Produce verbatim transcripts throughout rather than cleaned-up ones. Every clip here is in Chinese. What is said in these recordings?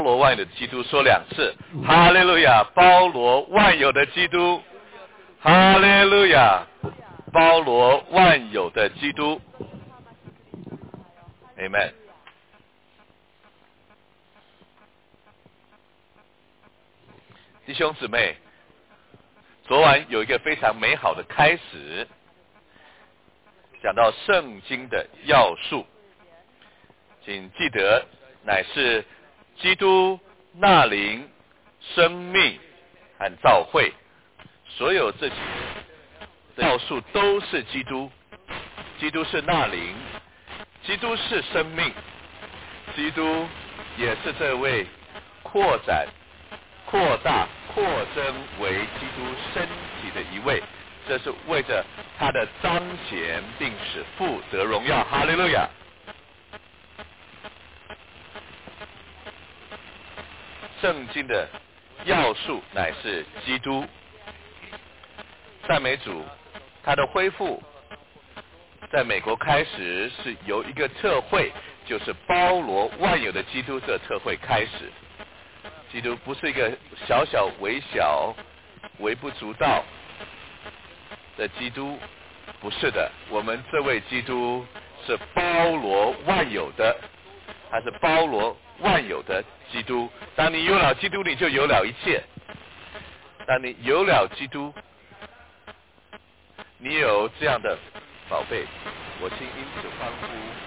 罗万有的基督说两次，哈利路亚！包罗万有的基督，哈利路亚！包罗万有的基督 ，Amen。弟兄姊妹，昨晚有一个非常美好的开始，讲到圣经的要素，请记得乃是基督纳灵、生命和召会，所有这些要素都是基督。基督是纳灵，基督是生命，基督也是这位扩展、扩大、扩增为基督身体的一位，这是为着他的彰显，并使父得荣耀。哈利路亚！圣经的要素乃是基督。赞美主，他的恢复在美国开始是由一个特会，就是包罗万有的基督这特会开始。基督不是一个小小微小、微不足道的基督，不是的，我们这位基督是包罗万有的，他是包罗万有的基督。当你有了基督，你就有了一切。当你有了基督，你有这样的宝贝，我心因此欢呼，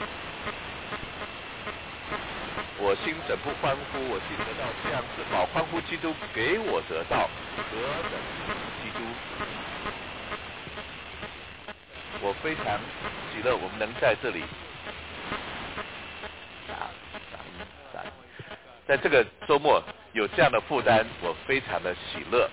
我心怎不欢呼？我心得到这样至宝，欢呼基督给我得到何等基督！我非常喜乐，我们能在这里打打打，在这个周末有这样的负担，我非常的喜乐。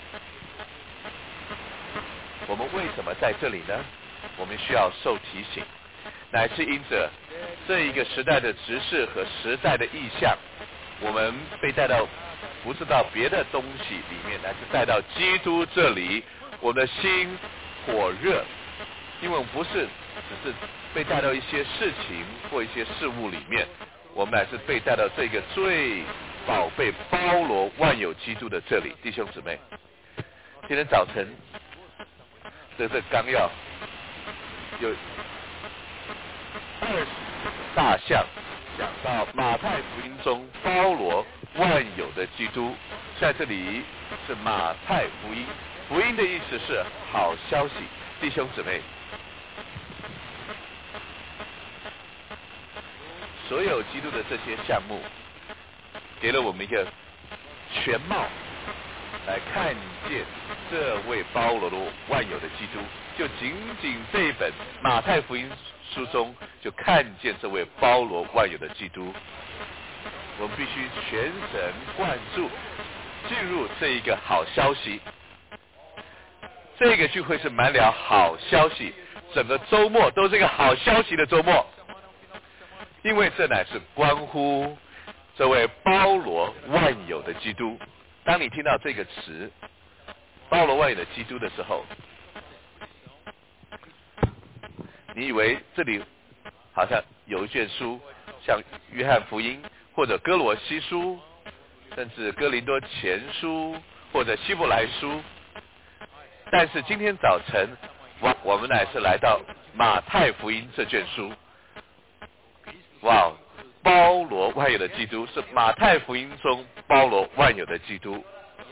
我们为什么在这里呢？我们需要受提醒，乃是因着这一个时代的执事和时代的意象，我们被带到不是到别的东西里面，乃是带到基督这里。我们的心火热，因为我们不是只是被带到一些事情或一些事物里面，我们乃是被带到这个最宝贝、包罗万有基督的这里。弟兄姊妹，今天早晨这这纲要有二十大项，讲到马太福音中包罗万有的基督，在这里是马太福音，福音的意思是好消息。弟兄姊妹，所有基督的这些项目给了我们一个全貌来看见这位包罗万有的基督，就仅仅这一本马太福音书中就看见这位包罗万有的基督。我们必须全神贯注进入这一个好消息。这个聚会是满了好消息，整个周末都是一个好消息的周末，因为这乃是关乎这位包罗万有的基督。当你听到这个词包罗万有的基督的时候，你以为这里好像有一卷书，像约翰福音或者哥罗西书，甚至哥林多前书或者希伯来书，但是今天早晨我我们乃是来到马太福音这卷书。哇，包罗万有的基督是马太福音中包罗万有的基督。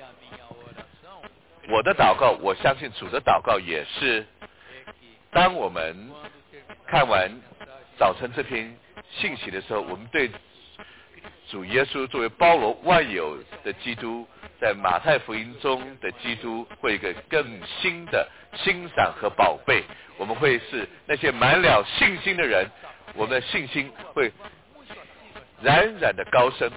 我的祷告，我相信主的祷告也是，当我们看完早晨这篇信息的时候，我们对主耶稣作为包罗万有的基督，在马太福音中的基督会有一个更新的欣赏和宝贝。我们会是那些满了信心的人，我们的信心会冉冉的高升。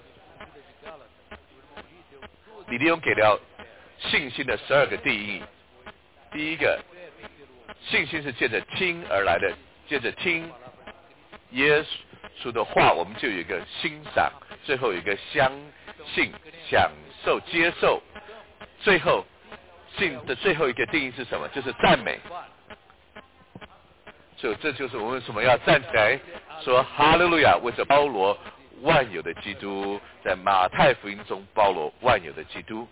李弟兄给了信心的十二个定义。第一个，信心是借着听而来的，借着听耶稣的话，我们就有一个欣赏，最后有一个相信、享受、接受，最后信的最后一个定义是什么？就是赞美。所以这就是我们为什么要站起来说哈利路亚，为着包罗万有的基督，在马太福音中包罗万有的基督。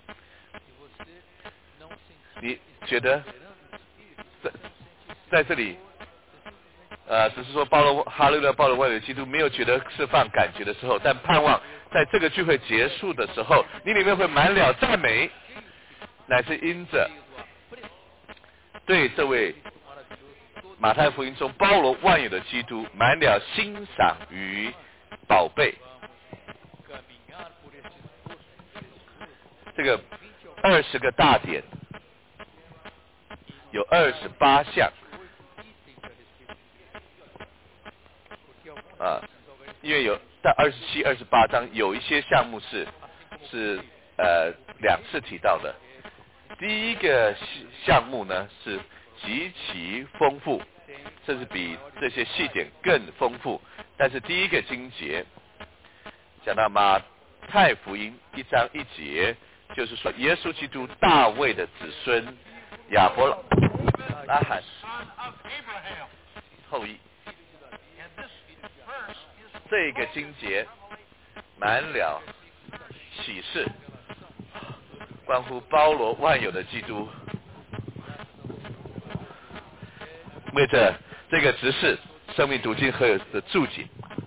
你觉得在在这里，呃，只是说包罗哈利路亚包罗万有的基督，没有觉得释放感觉的时候，但盼望在这个聚会结束的时候，你里面会满了赞美，乃是因着对这位马太福音中包罗万有的基督满了欣赏与宝贝。这个二十个大点有二十八项啊，因为有在二十七、二十八章有一些项目是是呃两次提到的。第一个项目呢是极其丰富，甚至比这些细点更丰富。但是第一个经节讲到马太福音一章一节，就是说耶稣基督大卫的子孙亚伯拉罕后裔。这个经节满了启示，关乎包罗万有的基督。为着这个执事生命读经和的注解，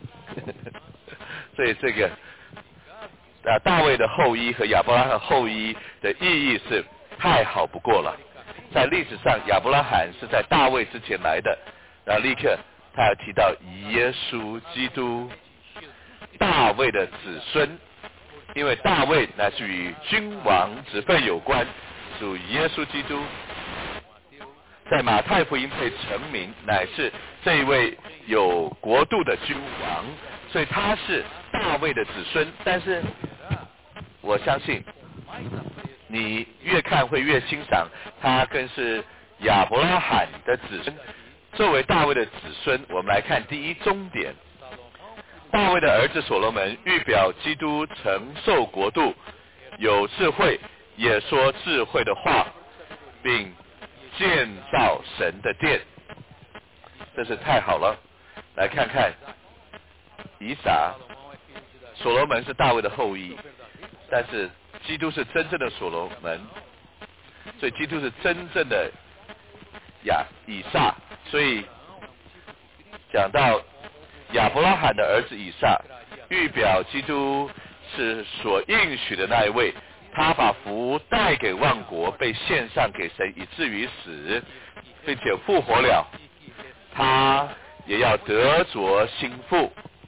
所以这个啊大卫的后裔和亚伯拉罕后裔的意义是太好不过了。在历史上，亚伯拉罕是在大卫之前来的，然后立刻他要提到耶稣基督，大卫的子孙，因为大卫乃是与君王职分有关，属耶稣基督。在马太福音被成名，乃是这一位有国度的君王，所以他是大卫的子孙。但是我相信你越看会越欣赏，他更是亚伯拉罕的子孙。作为大卫的子孙，我们来看第一终点。大卫的儿子所罗门预表基督承受国度，有智慧，也说智慧的话，并建造神的殿，这是太好了。来看看以撒，所罗门是大卫的后裔，但是基督是真正的所罗门，所以基督是真正的亚以撒。所以讲到亚伯拉罕的儿子以撒，预表基督是所应许的那一位，他把福带给万国，被献上给神，以至于死，并且复活了，他也要得着心腹。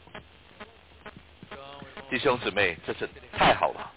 弟兄姊妹，这是太好了。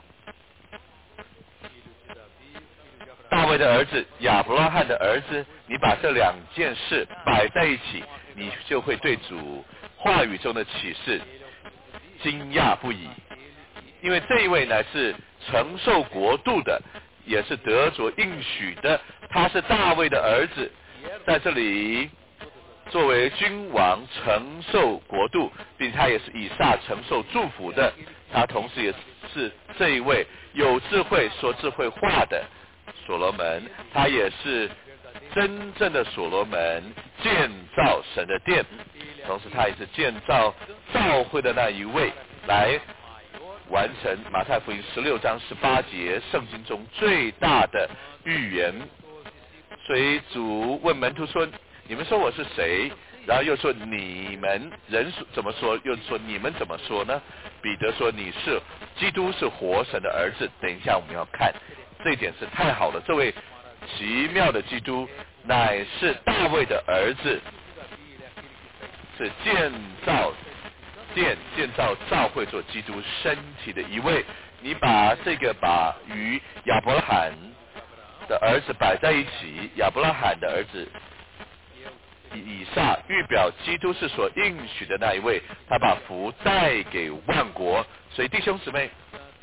大卫的儿子，亚伯拉罕的儿子，你把这两件事摆在一起，你就会对主话语中的启示惊讶不已。因为这一位乃是承受国度的，也是得着应许的，他是大卫的儿子，在这里作为君王承受国度，并他也是以撒承受祝福的，他同时也是这一位有智慧说智慧话的所罗门，他也是真正的所罗门建造神的殿，同时他也是建造教会的那一位，来完成马太福音十六章十八节圣经中最大的预言。所以主问门徒说，你们说我是谁？然后又说你们人怎么说？又说你们怎么说呢？彼得说你是基督，是活神的儿子。等一下我们要看这一点是太好了，这位奇妙的基督乃是大卫的儿子，是建造建建造教会做基督身体的一位。你把这个把与亚伯拉罕的儿子摆在一起，亚伯拉罕的儿子以撒预表基督是所应许的那一位，他把福带给万国。所以弟兄姊妹，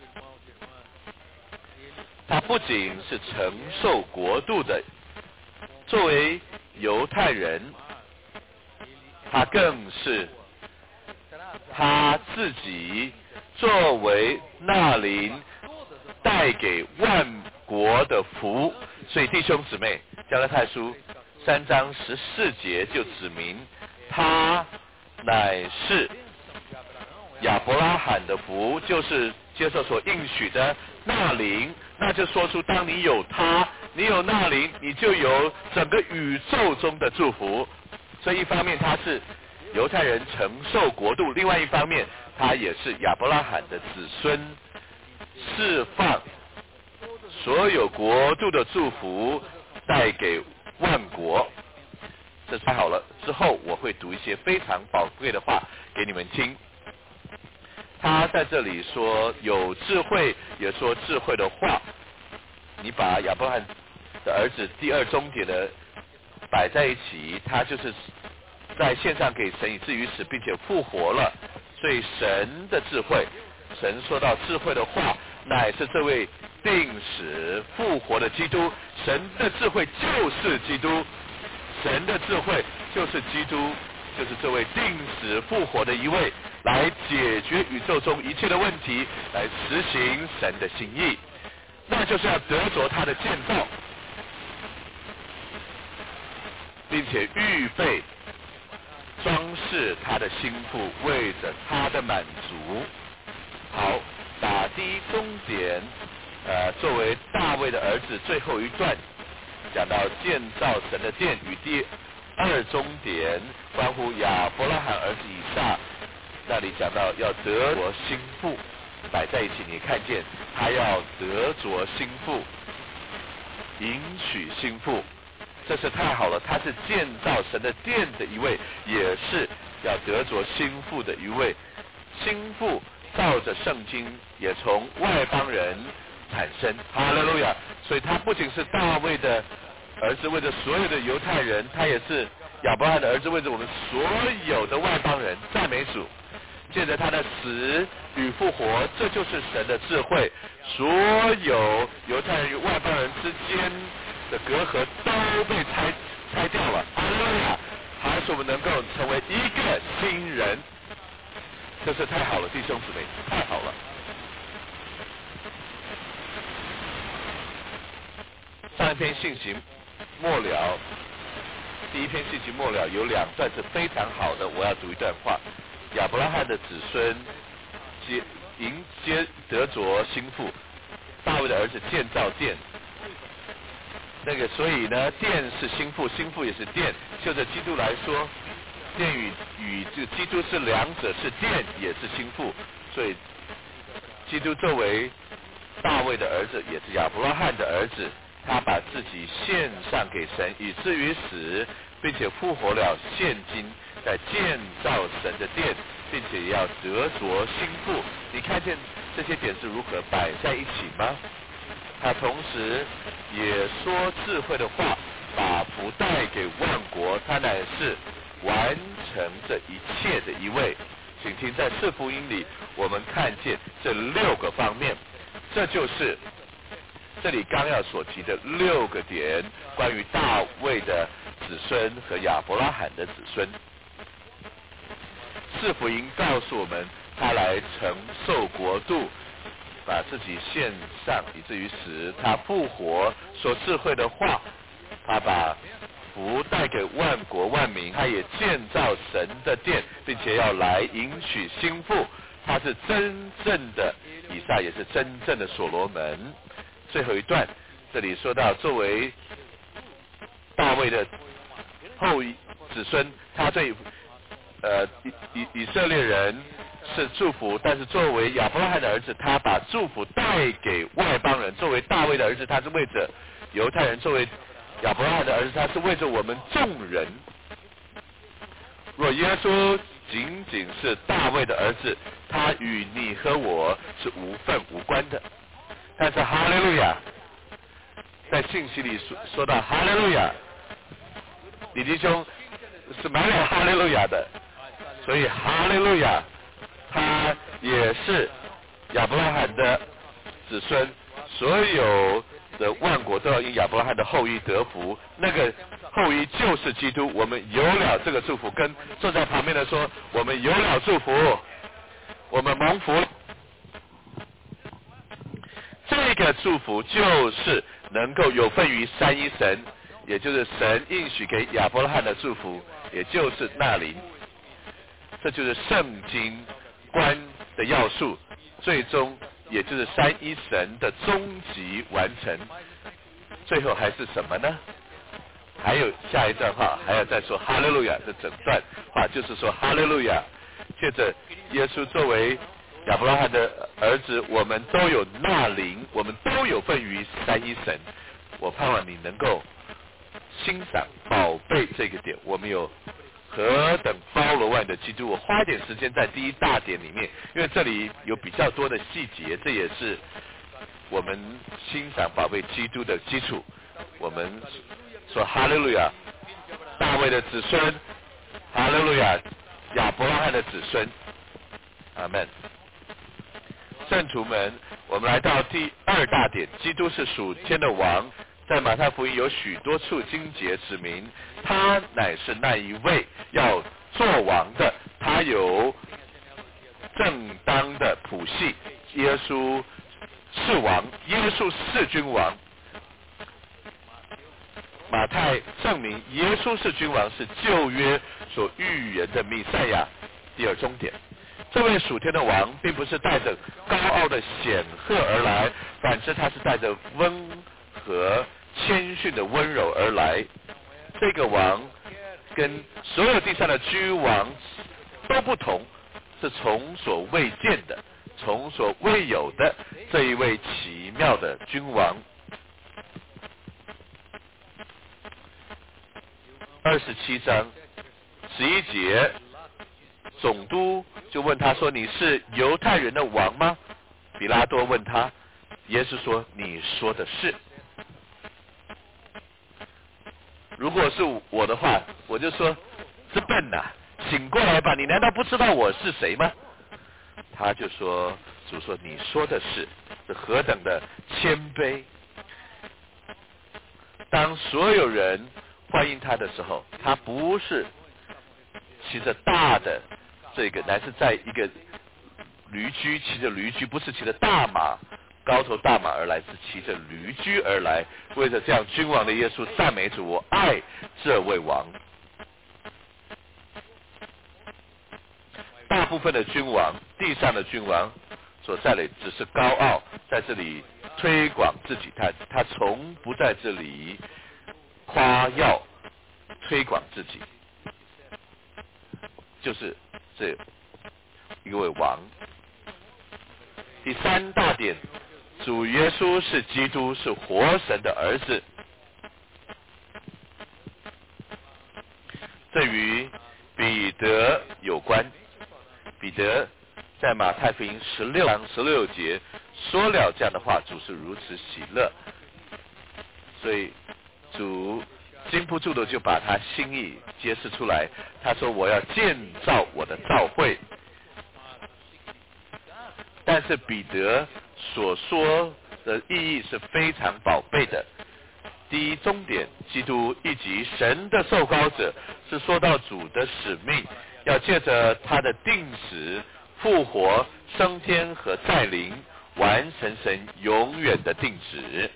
他不仅是承受国度的，作为犹太人，他更是他自己作为那灵带给万国的福。所以弟兄姊妹，加拉太书三章十四节就指明他乃是亚伯拉罕的福，就是接受所应许的那灵，那就说出当你有他，你有那灵，你就有整个宇宙中的祝福。所以一方面他是犹太人承受国度，另外一方面他也是亚伯拉罕的子孙，释放所有国度的祝福带给万国。这太好了，之后我会读一些非常宝贵的话给你们听。他在这里说有智慧，也说智慧的话。你把亚伯拉罕的儿子第二终点的摆在一起，他就是在献上给神，以至于死，并且复活了。所以神的智慧，神说到智慧的话，乃是这位定死复活的基督。神的智慧就是基督，神的智慧就是基督，就是这位定死复活的一位，来解决宇宙中一切的问题，来实行神的心意。那就是要得着他的建造，并且预备装饰他的心腹，为着他的满足。好，打第一终点，呃，作为大卫的儿子，最后一段讲到建造神的殿，与第二终点关乎亚伯拉罕儿子以撒，那里讲到要得着心腹，摆在一起，你看见他要得着心腹，迎娶心腹，这是太好了。他是建造神的殿的一位，也是要得着心腹的一位。心腹照着圣经也从外邦人产生，哈利路亚。所以他不仅是大卫的儿子，为着所有的犹太人，他也是亚伯拉罕的儿子，为着我们所有的外邦人。赞美主！借着他的死与复活，这就是神的智慧。所有犹太人与外邦人之间的隔阂都被拆拆掉了，哈利路亚！还是我们能够成为一个新人，这是太好了，弟兄姊妹，太好了。上一篇信息末了，第一篇信息末了有两段是非常好的，我要读一段话。亚伯拉罕的子孙接迎接得着心腹，大卫的儿子建造殿。那个所以呢，殿是心腹，心腹也是殿。就着基督来说，殿与与这个基督是两者，是殿也是心腹。所以基督作为大卫的儿子，也是亚伯拉罕的儿子，他把自己献上给神，以至于死，并且复活了，现今在建造神的殿，并且也要得着心腹。你看见这些点是如何摆在一起吗？他同时也说智慧的话，把福带给万国，他乃是完成这一切的一位。请听，在四福音里，我们看见这六个方面，这就是这里刚要所提的六个点，关于大卫的子孙和亚伯拉罕的子孙。四福音告诉我们，他来承受国度，把自己献上，以至于死，他复活，说智慧的话，他把福带给万国万民，他也建造神的殿，并且要来迎娶新妇，他是真正的以撒，也是真正的所罗门。最后一段，这里说到作为大卫的后裔子孙，他对呃以以以色列人是祝福，但是作为亚伯拉罕的儿子，他把祝福带给外邦人。作为大卫的儿子，他是为着犹太人；作为亚伯拉罕的儿子，他是为着我们众人。若耶稣仅仅是大卫的儿子，他与你和我是无份无关的。但是哈利路亚，在信息里说说到哈利路亚，李弟兄是满了哈利路亚的，所以哈利路亚，他也是亚伯拉罕的子孙，所有的万国都要因亚伯拉罕的后裔得福，那个后裔就是基督。我们有了这个祝福，跟坐在旁边的说，我们有了祝福，我们蒙福。这个祝福就是能够有份于三一神，也就是神应许给亚伯拉罕的祝福，也就是那灵。这就是圣经关的要素，最终也就是三一神的终极完成。最后还是什么呢？还有下一段话还要再说哈利路亚的整段话，就是说哈利路亚，接着耶稣作为亚伯拉罕的儿子，我们都有纳灵，我们都有份于三一神。我盼望你能够欣赏宝贝这个点，我们有何等包罗万的基督。我花一点时间在第一大点里面，因为这里有比较多的细节，这也是我们欣赏宝贝基督的基础。我们说哈利路亚，大卫的子孙，哈利路亚，亚伯拉罕的子孙，阿们。圣徒们，我们来到第二大点，基督是属天的王。在马太福音有许多处经节指明，他乃是那一位要做王的，他有正当的谱系。耶稣是王，耶稣是君王。马太证明耶稣是君王，是旧约所预言的弥赛亚。第二终点，这位属天的王并不是带着高傲的显赫而来，反之他是带着温和谦逊的温柔而来。这个王跟所有地上的君王都不同，是从所未见的，从所未有的这一位奇妙的君王。二十七章十一节，总督就问他说：“你是犹太人的王吗？”比拉多问他，耶稣说：“你说的是。”如果是我的话，我就说：“这笨呐、啊，醒过来吧！你难道不知道我是谁吗？”他就说：“主说你说的是，是何等的谦卑。”当所有人欢迎他的时候，他不是骑着大的这个，乃是在一个驴驹，骑着驴驹，不是骑着大马，高头大马而来，是骑着驴驹而来，为着这样君王的耶稣赞美主，我爱这位王。大部分的君王，地上的君王所在的只是高傲，在这里推广自己，他他从不在这里夸耀推广自己，就是这一位王。第三大点，主耶稣是基督，是活神的儿子。这与彼得有关。彼得在马太福音十六章十六节说了这样的话，主是如此喜乐，所以主禁不住的就把他心意揭示出来。他说：“我要建造我的教会。”但是彼得所说的意义是非常宝贝的。第一终点，基督以及神的受膏者，是说到主的使命，要借着他的定死、复活、升天和再临，完成神永远的定旨。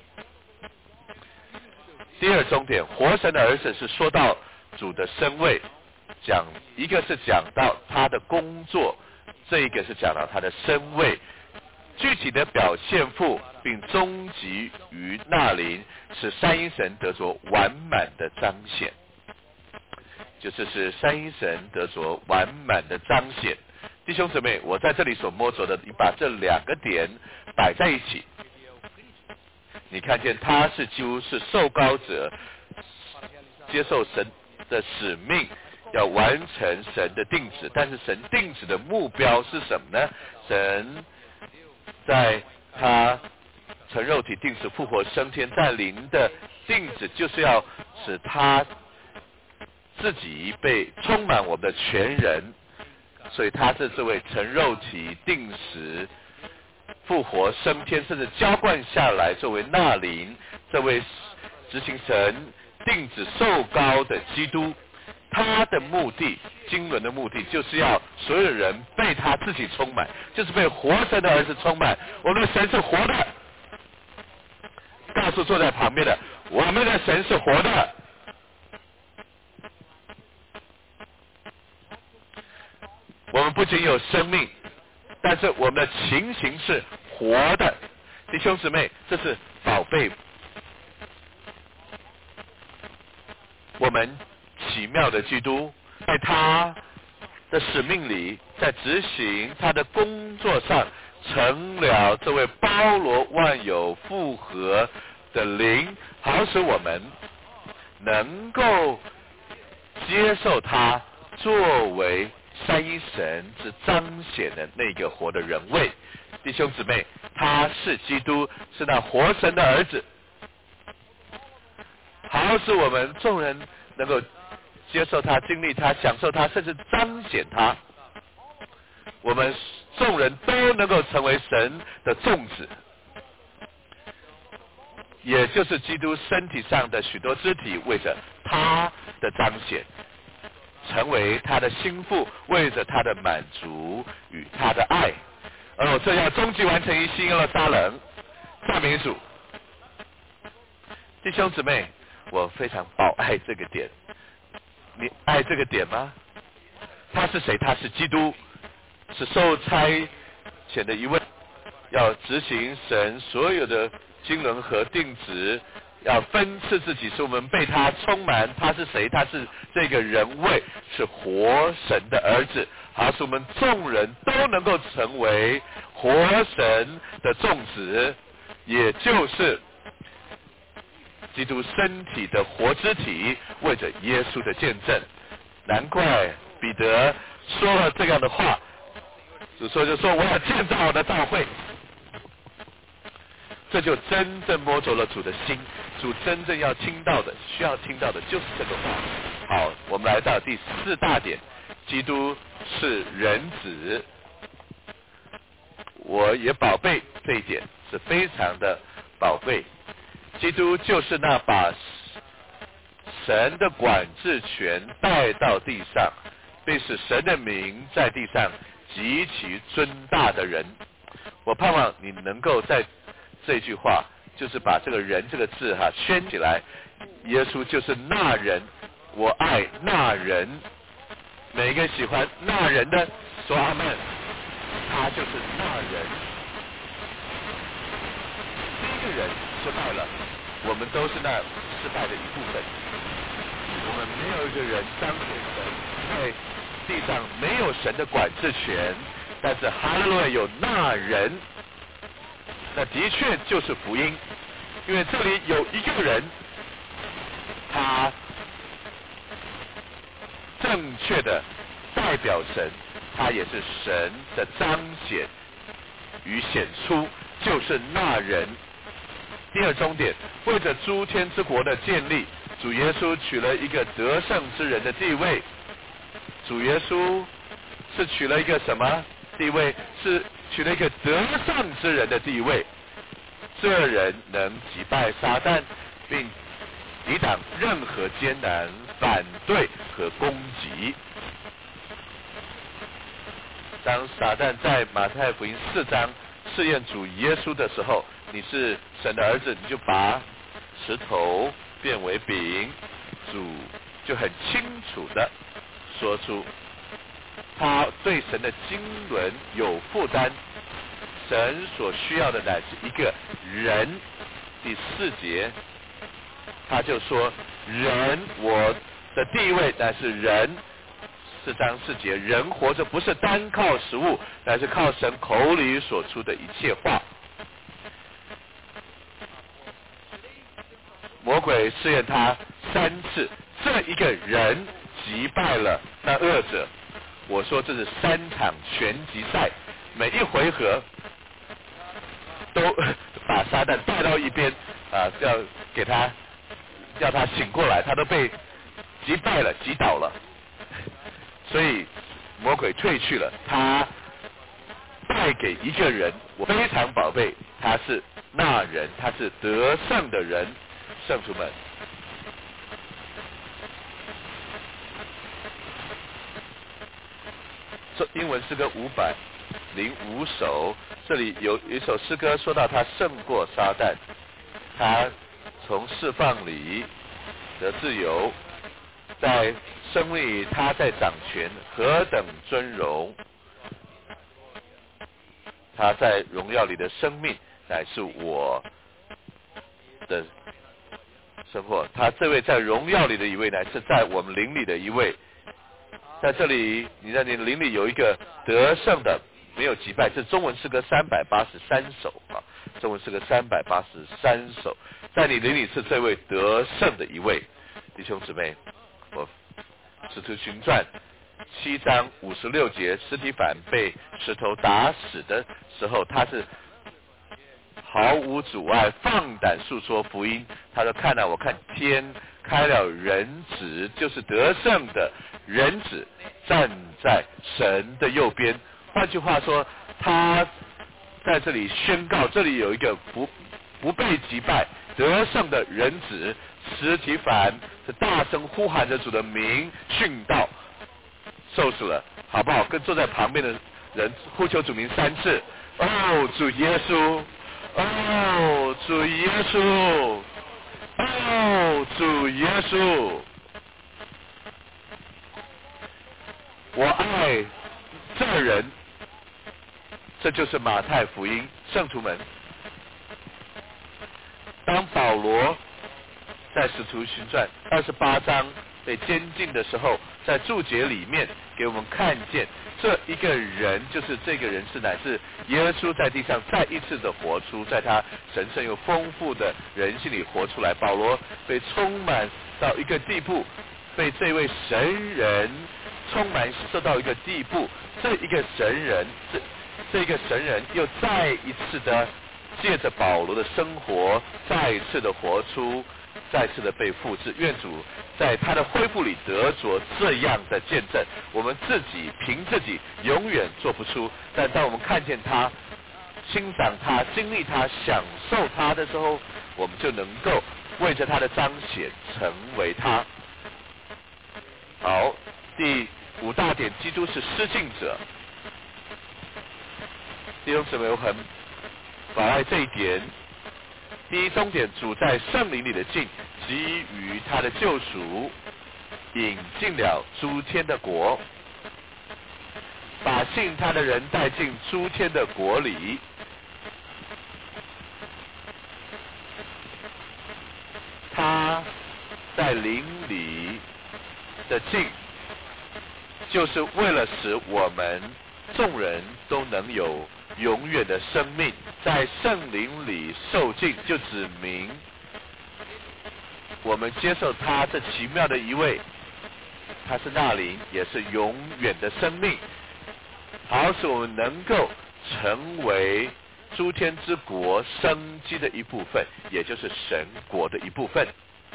第二终点，活神的儿子，是说到主的身位，讲一个是讲到他的工作，这一个是讲到他的身位，具体的表现父，并终极于那灵，使三一神得着完满的彰显。就是使三一神得着完满的彰显。弟兄姊妹，我在这里所摸着的，你把这两个点摆在一起，你看见他是几乎是受膏者，接受神的使命，要完成神的定旨。但是神定旨的目标是什么呢？神在他成肉体、定死、复活、升天、再临的定旨，就是要使他自己被充满我们的全人。所以他是这位成肉体、定死、复活、升天，甚至浇灌下来作为那灵，这位执行神定旨受膏的基督。他的目的，经纶的目的，就是要所有人被他自己充满，就是被活神的儿子充满。我们的神是活的，告诉坐在旁边的，我们的神是活的。 我们不仅有生命，但是我们的情形是活的。弟兄姊妹，这是宝贝。我们奇妙的基督，在他的使命里，在执行他的工作上，成了这位包罗万有、复合的灵，好使我们能够接受他作为三一神之彰显的那个活的人位。弟兄姊妹，他是基督，是那活神的儿子，好使我们众人能够接受他、经历他、享受他，甚至彰显他。我们众人都能够成为神的众子，也就是基督身体上的许多肢体，为着他的彰显，成为他的心腹，为着他的满足与他的爱。而我这要终极完成于新耶路撒冷，赞美主。弟兄姊妹，我非常宝爱这个点。你爱这个点吗？他是谁？他是基督，是受差遣的一位，要执行神所有的经纶和定旨，要分赐自己，使我们被他充满。他是谁？他是这个人位，是活神的儿子，好使我们众人都能够成为活神的众子，也就是基督身体的活肢体，为着耶稣的见证。难怪彼得说了这样的话，主说就说我要建造我的教会。这就真正摸着了主的心，主真正要听到的、需要听到的就是这个话。好，我们来到第四大点，基督是人子。我也宝贝这一点，是非常的宝贝。基督就是那把神的管制权带到地上，并使神的名在地上极其尊大的人。我盼望你能够在这句话，就是把这个人这个字哈圈起来。耶稣就是那人，我爱那人。每一个喜欢那人的说阿们，他就是那人。第一个人失败了，我们都是那失败的一部分。我们没有一个人彰显神，在地上没有神的管制权，但是哈利路亚有那人，那的确就是福音。因为这里有一个人，他正确的代表神，他也是神的彰显与显出，就是那人。第二重点，为着诸天之国的建立，主耶稣取了一个得胜之人的地位。主耶稣是取了一个什么地位？是取了一个得胜之人的地位。这人能击败撒旦，并抵挡任何艰难、反对和攻击。当撒旦在马太福音四章试验主耶稣的时候，你是神的儿子，你就把石头变为饼。主就很清楚的说出，他对神的经纶有负担，神所需要的乃是一个人。第四节，他就说，人，我的地位乃是人。四章四节，人活着不是单靠食物，乃是靠神口里所出的一切话。魔鬼试验他三次，这一个人击败了那恶者。我说这是三场拳击赛，每一回合都把撒旦带到一边啊，要给他叫他醒过来，他都被击败了、击倒了。所以魔鬼退去了，他败给一个人，我非常宝贝，他是那人，他是得胜的人。圣徒们，这英文诗歌五百零五首，这里有一首诗歌说到他胜过撒旦，他从释放里得自由， 在生命里他在掌权，何等尊荣！他在荣耀里的生命乃是我的生活。他这位在荣耀里的一位，乃是在我们灵里的一位。在这里，你在你的灵里有一个得胜的，没有击败。这中文诗歌三百八十三首啊，中文诗歌三百八十三首，在你灵里是这位得胜的一位。弟兄姊妹，我使徒行传七章五十六节，司提反被石头打死的时候，他是毫无阻碍，放胆诉说福音。他说：“看了、啊，我看天开了，人子就是得胜的人子站在神的右边。”换句话说，他在这里宣告，这里有一个不不被击败、得胜的人子。司提反是大声呼喊着主的名，殉道，受死了，好不好？跟坐在旁边的人呼求主名三次。哦，主耶稣！哦，主耶稣！哦，主耶稣！我爱这人，这就是马太福音，圣徒们。当保罗在使徒行传二十八章被监禁的时候，在注解里面给我们看见，这一个人就是这个人是乃是耶稣在地上再一次的活出，在他神圣又丰富的人性里活出来。保罗被充满到一个地步，被这位神人充满受到一个地步，这一个神人，这这个神人又再一次的借着保罗的生活，再一次的活出，再次的被复制。愿主在他的恢复里得着这样的见证，我们自己凭自己永远做不出，但当我们看见他、欣赏他、经历他、享受他的时候，我们就能够为着他的彰显成为他。好，第五大点，基督是施浸者。弟兄姊妹，我很把爱这一点。第一终点，主在圣灵里的进，给予他的救赎，引进了诸天的国，把信他的人带进诸天的国里。他在灵里的进，就是为了使我们众人都能有永远的生命。在圣灵里受尽，就指明我们接受他这奇妙的一位，他是那灵，也是永远的生命，好使我们能够成为诸天之国生机的一部分，也就是神国的一部分。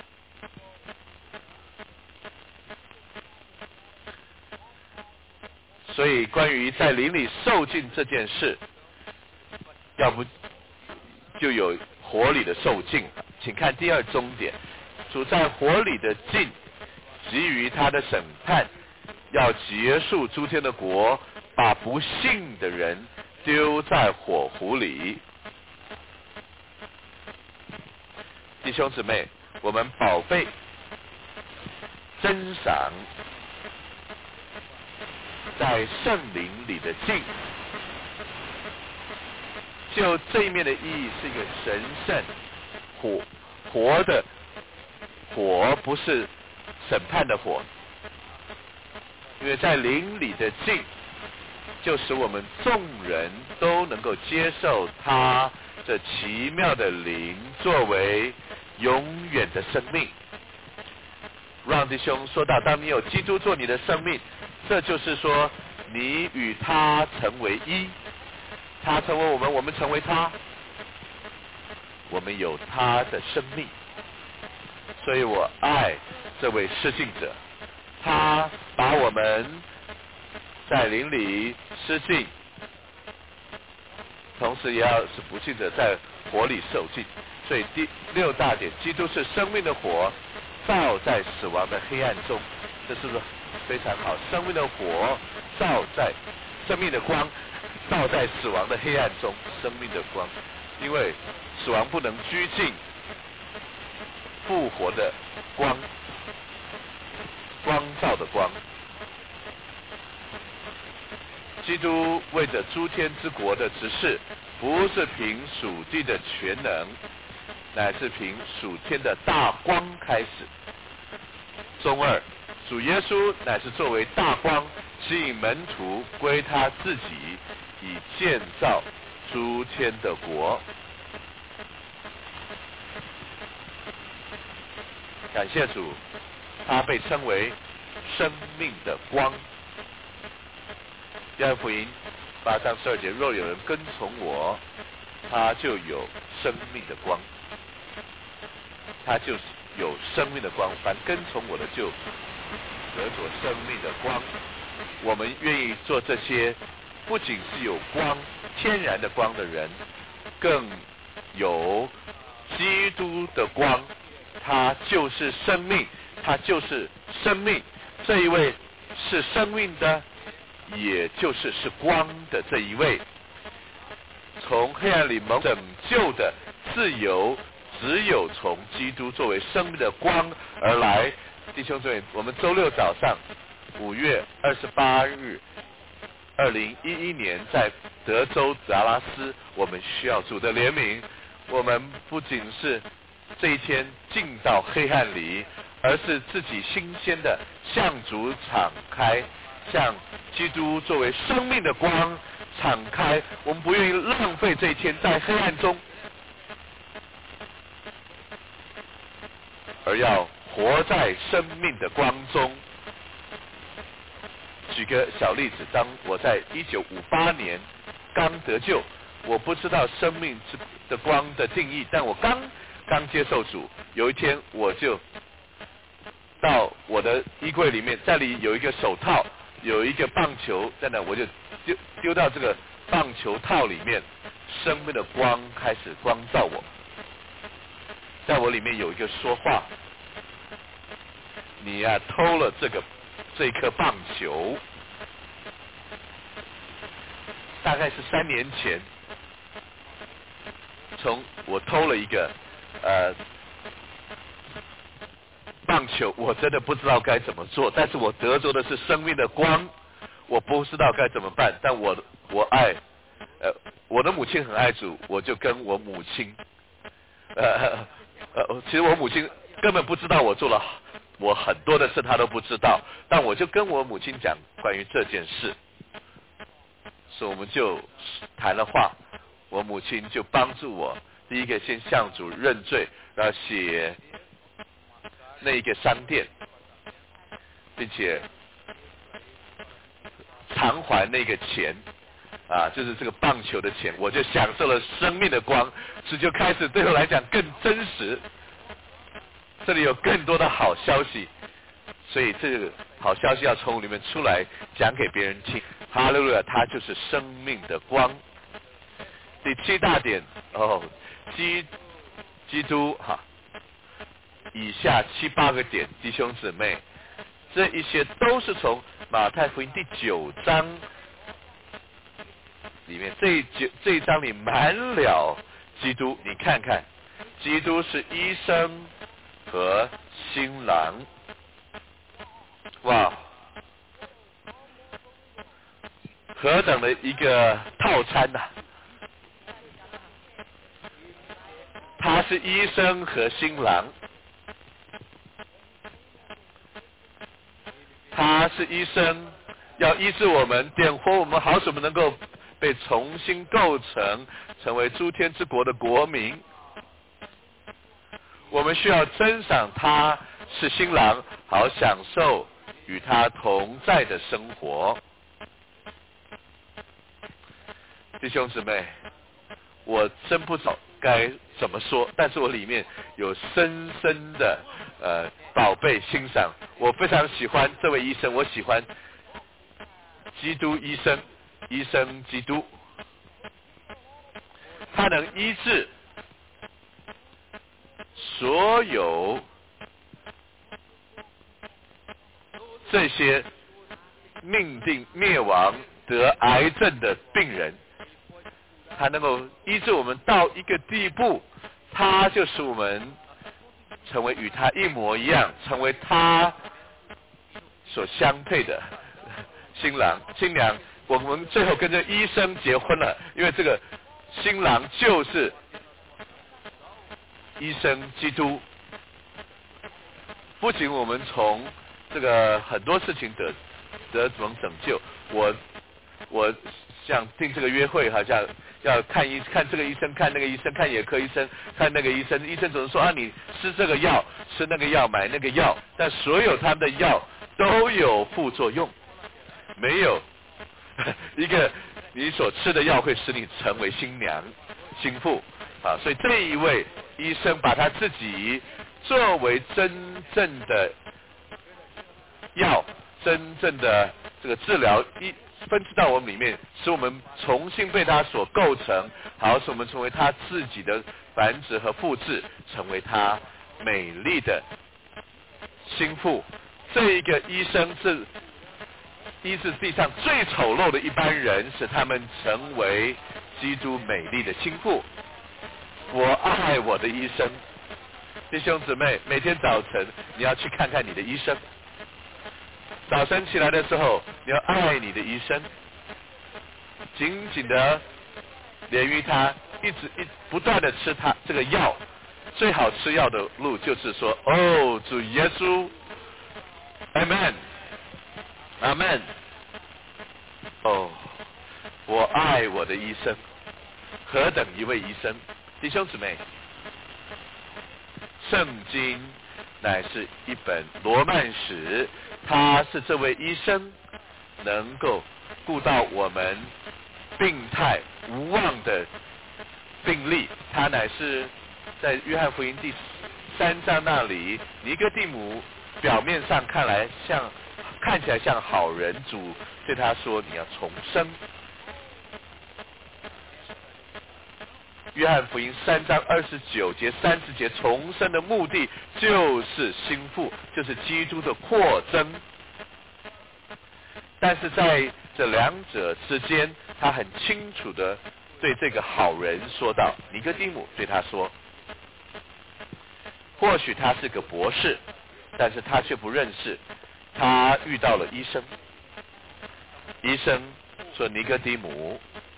所以关于在灵里受尽这件事，要不就有火里的受尽。请看第二终点，主在火里的尽，给予他的审判，要结束诸天的国，把不信的人丢在火湖里。弟兄姊妹，我们宝贝、珍赏在圣灵里的尽，就这一面的意义是一个神圣火活的火，不是审判的火。因为在灵里的尽，就使我们众人都能够接受他这奇妙的灵作为永远的生命。让弟兄说到，当你有基督做你的生命，这就是说你与他成为一，他成为我们，我们成为他，我们有他的生命。所以我爱这位施浸者，他把我们在灵里施浸，同时也要使不信者在火里受尽。所以第六大点，基督是生命的火，照在死亡的黑暗中。这是不是非常好？生命的火照在生命的光，照在死亡的黑暗中。生命的光，因为死亡不能拘禁复活的光， 照的光。基督为着诸天之国的执事，不是凭属地的全能，乃是凭属天的大光开始。中二，主耶稣乃是作为大光，吸引门徒归他自己，以建造诸天的国。感谢主，他被称为生命的光。约翰福音八章十二节，若有人跟从我，他就有生命的光，他就是有生命的光，凡跟从我的就得着生命的光。我们愿意做这些，不仅是有光，天然的光的人，更有基督的光，他就是生命，他就是生命。这一位是生命的，也就是是光的这一位，从黑暗里蒙拯救的自由，只有从基督作为生命的光而来。弟兄姊妹，我们周六早上五月二十八日二零一一年在德州达拉斯，我们需要主的怜悯。我们不仅是这一天进到黑暗里，而是自己新鲜的向主敞开，向基督作为生命的光敞开。我们不愿意浪费这一天在黑暗中，而要活在生命的光中。举个小例子，当我在一九五八年刚得救，我不知道生命的光的定义，但我刚刚接受主，有一天我就到我的衣柜里面，这里有一个手套，有一个棒球在那，我就丢丢到这个棒球套里面，生命的光开始光照我，在我里面有一个说话，你呀、啊、偷了这个这颗棒球。大概是三年前，从我偷了一个呃棒球，我真的不知道该怎么做，但是我得着的是生命的光，我不知道该怎么办，但我我爱呃我的母亲很爱主，我就跟我母亲呃呃其实我母亲根本不知道我做了我很多的事，她都不知道，但我就跟我母亲讲关于这件事，所以我们就谈了话，我母亲就帮助我，第一个先向主认罪，然后写那一个商店，并且偿还那个钱，啊，就是这个棒球的钱，我就享受了生命的光，这就开始对我来讲更真实。这里有更多的好消息，所以这个好消息要从里面出来讲给别人听。哈利路亚，他就是生命的光。第七大点哦，基基督哈，以下七八个点，弟兄姊妹，这一些都是从马太福音第九章里面，这一九这一章里满了基督。你看看，基督是医生和新郎，哇！何等的一个套餐呐、啊！他是医生和新郎，他是医生，要医治我们，点活我们，好使我们能够被重新构成，成为诸天之国的国民。我们需要珍赏他是新郎，好享受与他同在的生活。弟兄姊妹，我真不知道该怎么说，但是我里面有深深的呃宝贝欣赏。我非常喜欢这位医生，我喜欢基督医生，医生基督，他能医治所有这些命定灭亡得癌症的病人。他能够医治我们到一个地步，他就使我们成为与他一模一样，成为他所相配的新郎新娘，我们最后跟着医生结婚了，因为这个新郎就是医生基督。不仅我们从这个很多事情得得种拯救，我我想订这个约会，好像要看医看这个医生，看那个医生，看眼科医生，看那个医生，医生总是说啊，你吃这个药，吃那个药，买那个药，但所有他们的药都有副作用，没有一个你所吃的药会使你成为新娘新妇啊。所以这一位医生把他自己作为真正的药，真正的这个治疗一分支到我们里面，使我们重新被他所构成，好使我们成为他自己的繁殖和复制，成为他美丽的心腹。这一个医生是医治地上最丑陋的一般人，使他们成为基督美丽的心腹。我爱我的医生，弟兄姊妹，每天早晨你要去看看你的医生。早晨起来的时候，你要爱你的医生，紧紧的连于他，一直一不断的吃他这个药。最好吃药的路就是说，哦，主耶稣 ，Amen， Amen。哦，我爱我的医生，何等一位医生！弟兄姊妹，圣经乃是一本罗曼史，他是这位医生能够顾到我们病态无望的病例。他乃是在约翰福音第三章那里，尼哥底母表面上看来像看起来像好人，主对他说你要重生。约翰福音三章二十九节三十节，重生的目的就是心腹，就是基督的扩增。但是在这两者之间，他很清楚的对这个好人说道，尼哥底母对他说，或许他是个博士，但是他却不认识，他遇到了医生。医生说，尼哥底母，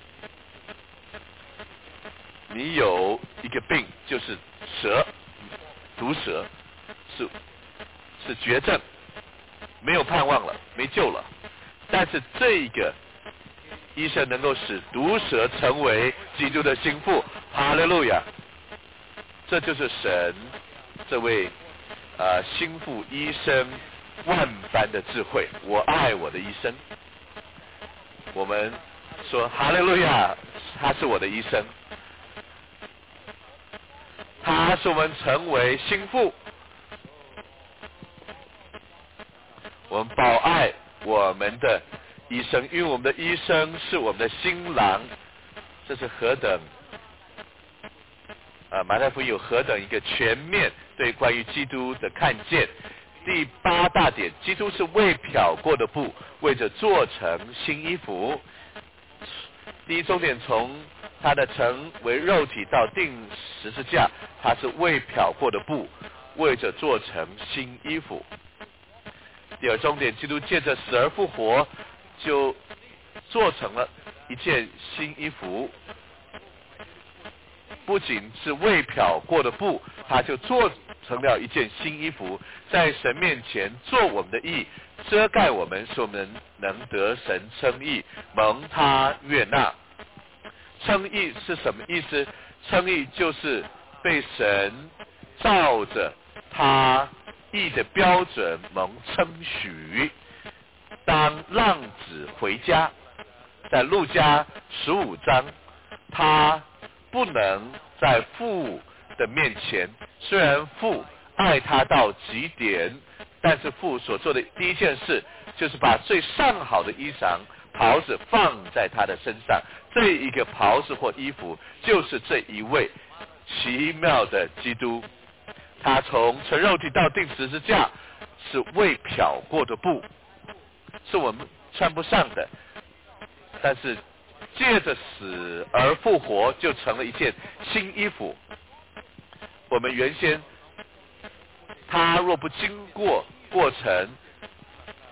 你有一个病，就是蛇，毒蛇，是是绝症，没有盼望了，没救了。但是这个医生能够使毒蛇成为基督的心腹，哈利路亚！这就是神这位呃心腹医生万般的智慧。我爱我的医生。我们说哈利路亚，他是我的医生。他使我们成为心腹，我们保爱我们的医生，因为我们的医生是我们的新郎。这是何等啊！马太福音有何等一个全面对关于基督的看见。第八大点，基督是未漂过的布，为着做成新衣服。第一重点，从他的成为肉体到钉十字架，他是未漂过的布，为着做成新衣服。第二重点，基督借着死而复活，就做成了一件新衣服。不仅是未漂过的布，他就做成了一件新衣服，在神面前做我们的义，遮盖我们，使我们能得神称义，蒙他悦纳。称义是什么意思？称义就是被神照着他义的标准蒙称许。当浪子回家，在路加十五章，他不能在父的面前，虽然父爱他到极点，但是父所做的第一件事就是把最上好的衣裳袍子放在他的身上。这一个袍子或衣服就是这一位奇妙的基督，他从成肉体到钉十字架是未漂过的布，是我们穿不上的，但是借着死而复活，就成了一件新衣服。我们原先他若不经过过程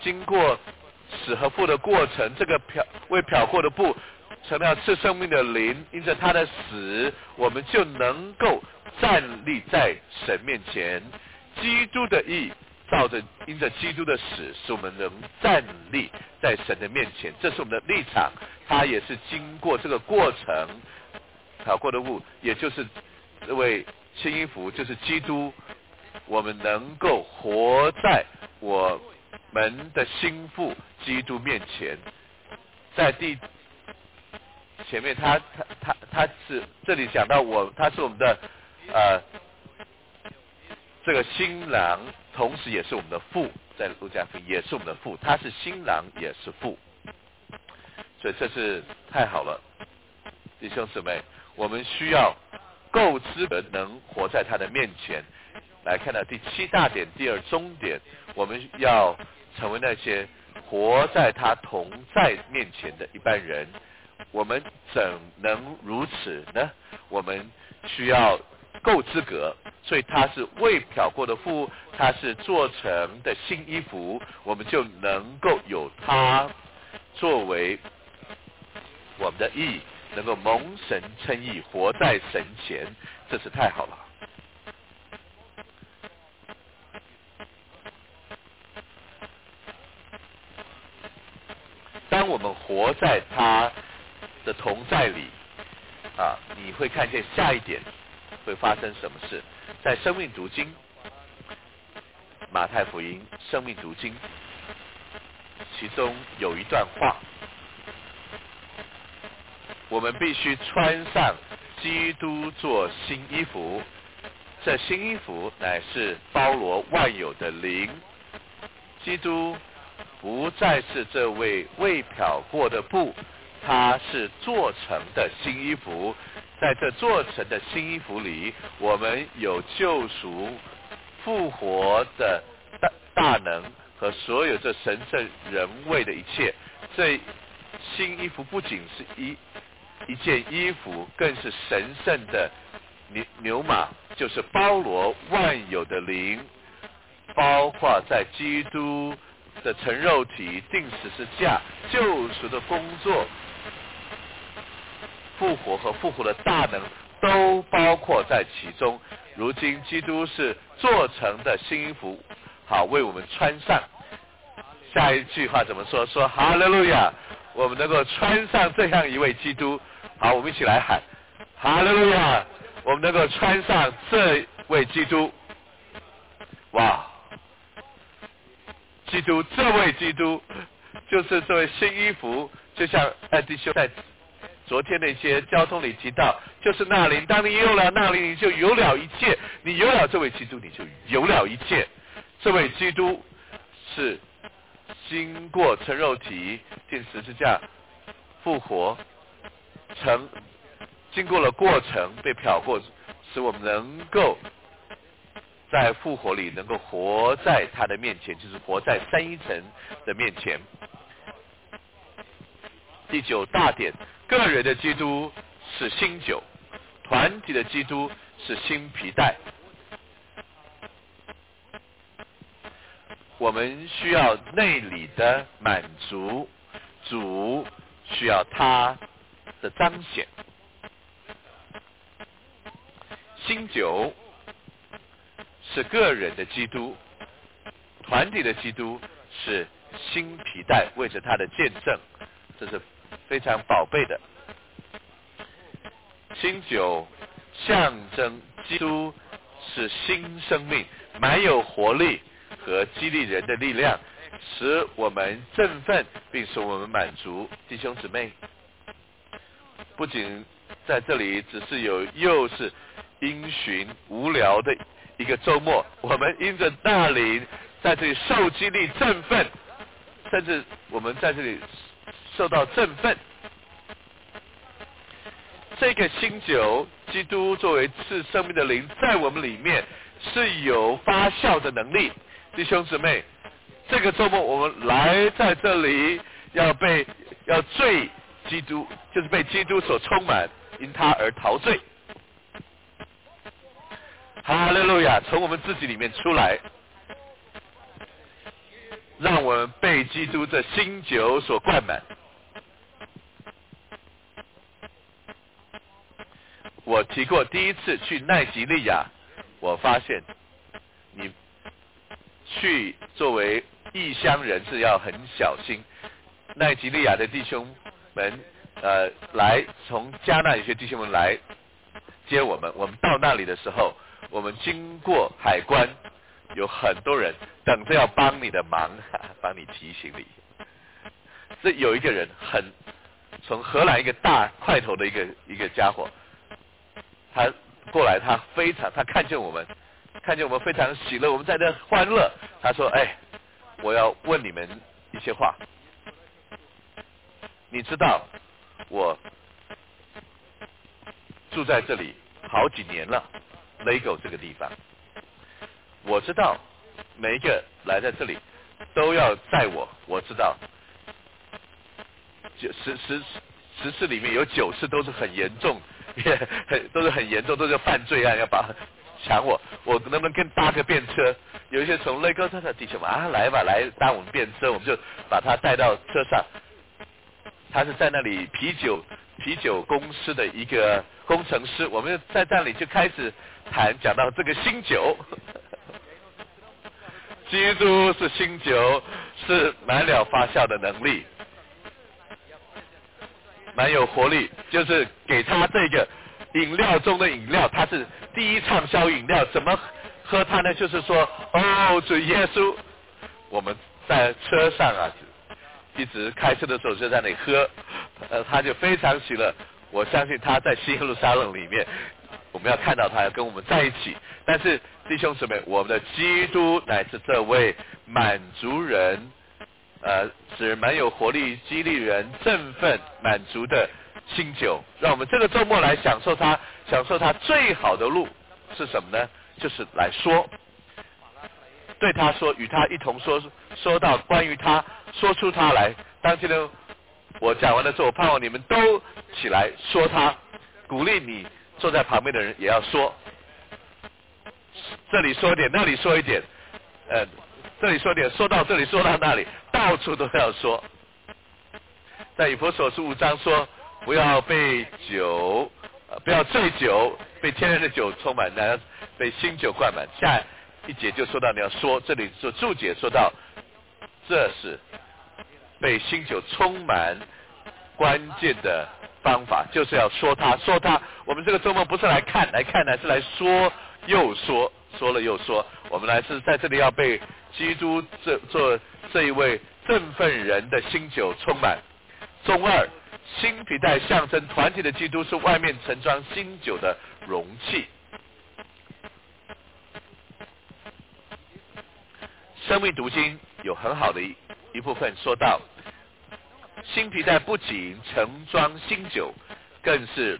经过死和复的过程，这个漂为漂过的布成了赐生命的灵，因着他的死，我们就能够站立在神面前。基督的义照着因着基督的死，使我们能站立在神的面前，这是我们的立场。他也是经过这个过程漂过的物，也就是这位新衣服，就是基督，我们能够活在我们的心腹基督面前。在第前面他他他他是这里讲到我，他是我们的呃这个新郎，同时也是我们的父，在路加福音也是我们的父，他是新郎也是父，所以这是太好了，弟兄姊妹，我们需要够资格能活在他的面前。来看到第七大点，第二终点，我们要成为那些活在他同在面前的一般人。我们怎能如此呢？我们需要够资格，所以他是未漂过的布，他是做成的新衣服，我们就能够有他作为我们的义，能够蒙神称义，活在神前，这是太好了。当我们活在他的同在里啊，你会看见下一点会发生什么事。在生命读经，马太福音生命读经，其中有一段话，我们必须穿上基督做新衣服，这新衣服乃是包罗万有的灵。基督不再是这位未漂过的布，它是做成的新衣服。在这做成的新衣服里，我们有救赎、复活的大大能和所有这神圣人位的一切。这新衣服不仅是一一件衣服，更是神圣的牛牛马，就是包罗万有的灵，包括在基督的成肉体、定十字架、救赎的工作、复活和复活的大能，都包括在其中。如今基督是做成的新衣服，好为我们穿上。下一句话怎么说？说哈利路亚，我们能够穿上这样一位基督。好，我们一起来喊哈利路亚，我们能够穿上这位基督。哇，基督，这位基督就是这位新衣服，就像爱弟兄在昨天那些交通里提到，就是那灵，当你有了那灵，你就有了一切，你有了这位基督，你就有了一切。这位基督是经过成肉体、定十字架、复活，成经过了过程，被漂过，使我们能够在复活里能够活在他的面前，就是活在三一神的面前。第九大点，个人的基督是新酒，团体的基督是新皮带。我们需要内里的满足，主需要他的彰显。新酒是个人的基督，团体的基督是新皮带，为着他的见证，这是非常宝贝的。新酒象征基督是新生命，满有活力和激励人的力量，使我们振奋并使我们满足。弟兄姊妹，不仅在这里只是有又是因循无聊的一个周末，我们因着那灵在这里受激励振奋，甚至我们在这里受到振奋。这个新酒，基督作为赐生命的灵，在我们里面是有发酵的能力。弟兄姊妹，这个周末我们来在这里，要被要醉基督，就是被基督所充满，因他而陶醉。哈利路亚，从我们自己里面出来，让让我们被基督这新酒所灌满。我提过第一次去奈及利亚，我发现你去作为异乡人是要很小心。奈及利亚的弟兄们，呃，来从加纳有些弟兄们来接我们，我们到那里的时候，我们经过海关，有很多人等着要帮你的忙，帮你提行李。这有一个人很从荷兰一个大块头的一个一个家伙，他过来，他非常他看见我们，看见我们非常喜乐，我们在这欢乐。他说：“哎，我要问你们一些话。你知道我住在这里好几年了 ，Lego 这个地方。我知道每一个来在这里都要载我，我知道十十十次里面有九次都是很严重，也很都是很严重，都是犯罪案要把抢我，我能不能跟搭个便车？有一些从雷哥他的弟兄们啊，来吧，来搭我们便车，我们就把他带到车上。他是在那里啤酒啤酒公司的一个工程师，我们在那里就开始谈，讲到这个新酒。基督是新酒，是满了发酵的能力，蛮有活力，就是给他这个饮料中的饮料，它是第一畅销饮料，怎么喝它呢？就是说，哦，主耶稣，我们在车上啊，一直开车的时候就在那里喝，呃，他就非常喜乐。我相信他在西耶路撒冷里面，我们要看到他，要跟我们在一起。但是弟兄姊妹，我们的基督乃是这位满足人，呃，使人蛮有活力、激励人、振奋、满足的新酒。让我们这个周末来享受它，享受它最好的路是什么呢？就是来说，对他说，与他一同说，说到关于他，说出他来。当今天我讲完的时候，我盼望你们都起来说他，鼓励你坐在旁边的人也要说，这里说一点，那里说一点，呃，这里说一点，说到这里，说到那里，到处都要说。在以弗所书五章说，不要被酒，呃、不要醉酒，被天然的酒充满，然后被新酒灌满。下一节就说到你要说，这里说注解说到，这是被新酒充满关键的方法，就是要说他，说他。我们这个周末不是来看来看呢，是来说又说，说了又说。我们来是在这里要被基督这做这一位振奋人的新酒充满。中二，新皮带象征团体的基督是外面盛装新酒的容器。生命读经有很好的一一部分说到，新皮带不仅盛装新酒，更是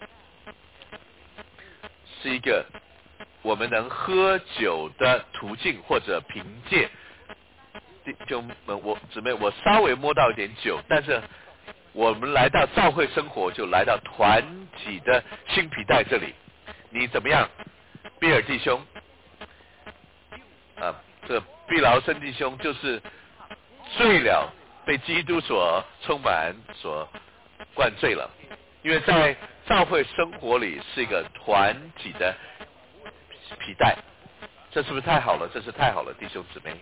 是一个我们能喝酒的途径或者凭借。就我姊妹，我稍微摸到一点酒，但是我们来到教会生活，就来到团体的新皮带这里。你怎么样，比尔弟兄？啊，这个毕劳森弟兄就是醉了，被基督所充满、所灌醉了。因为在教会生活里是一个团体的皮带，这是不是太好了？这是太好了，弟兄姊妹。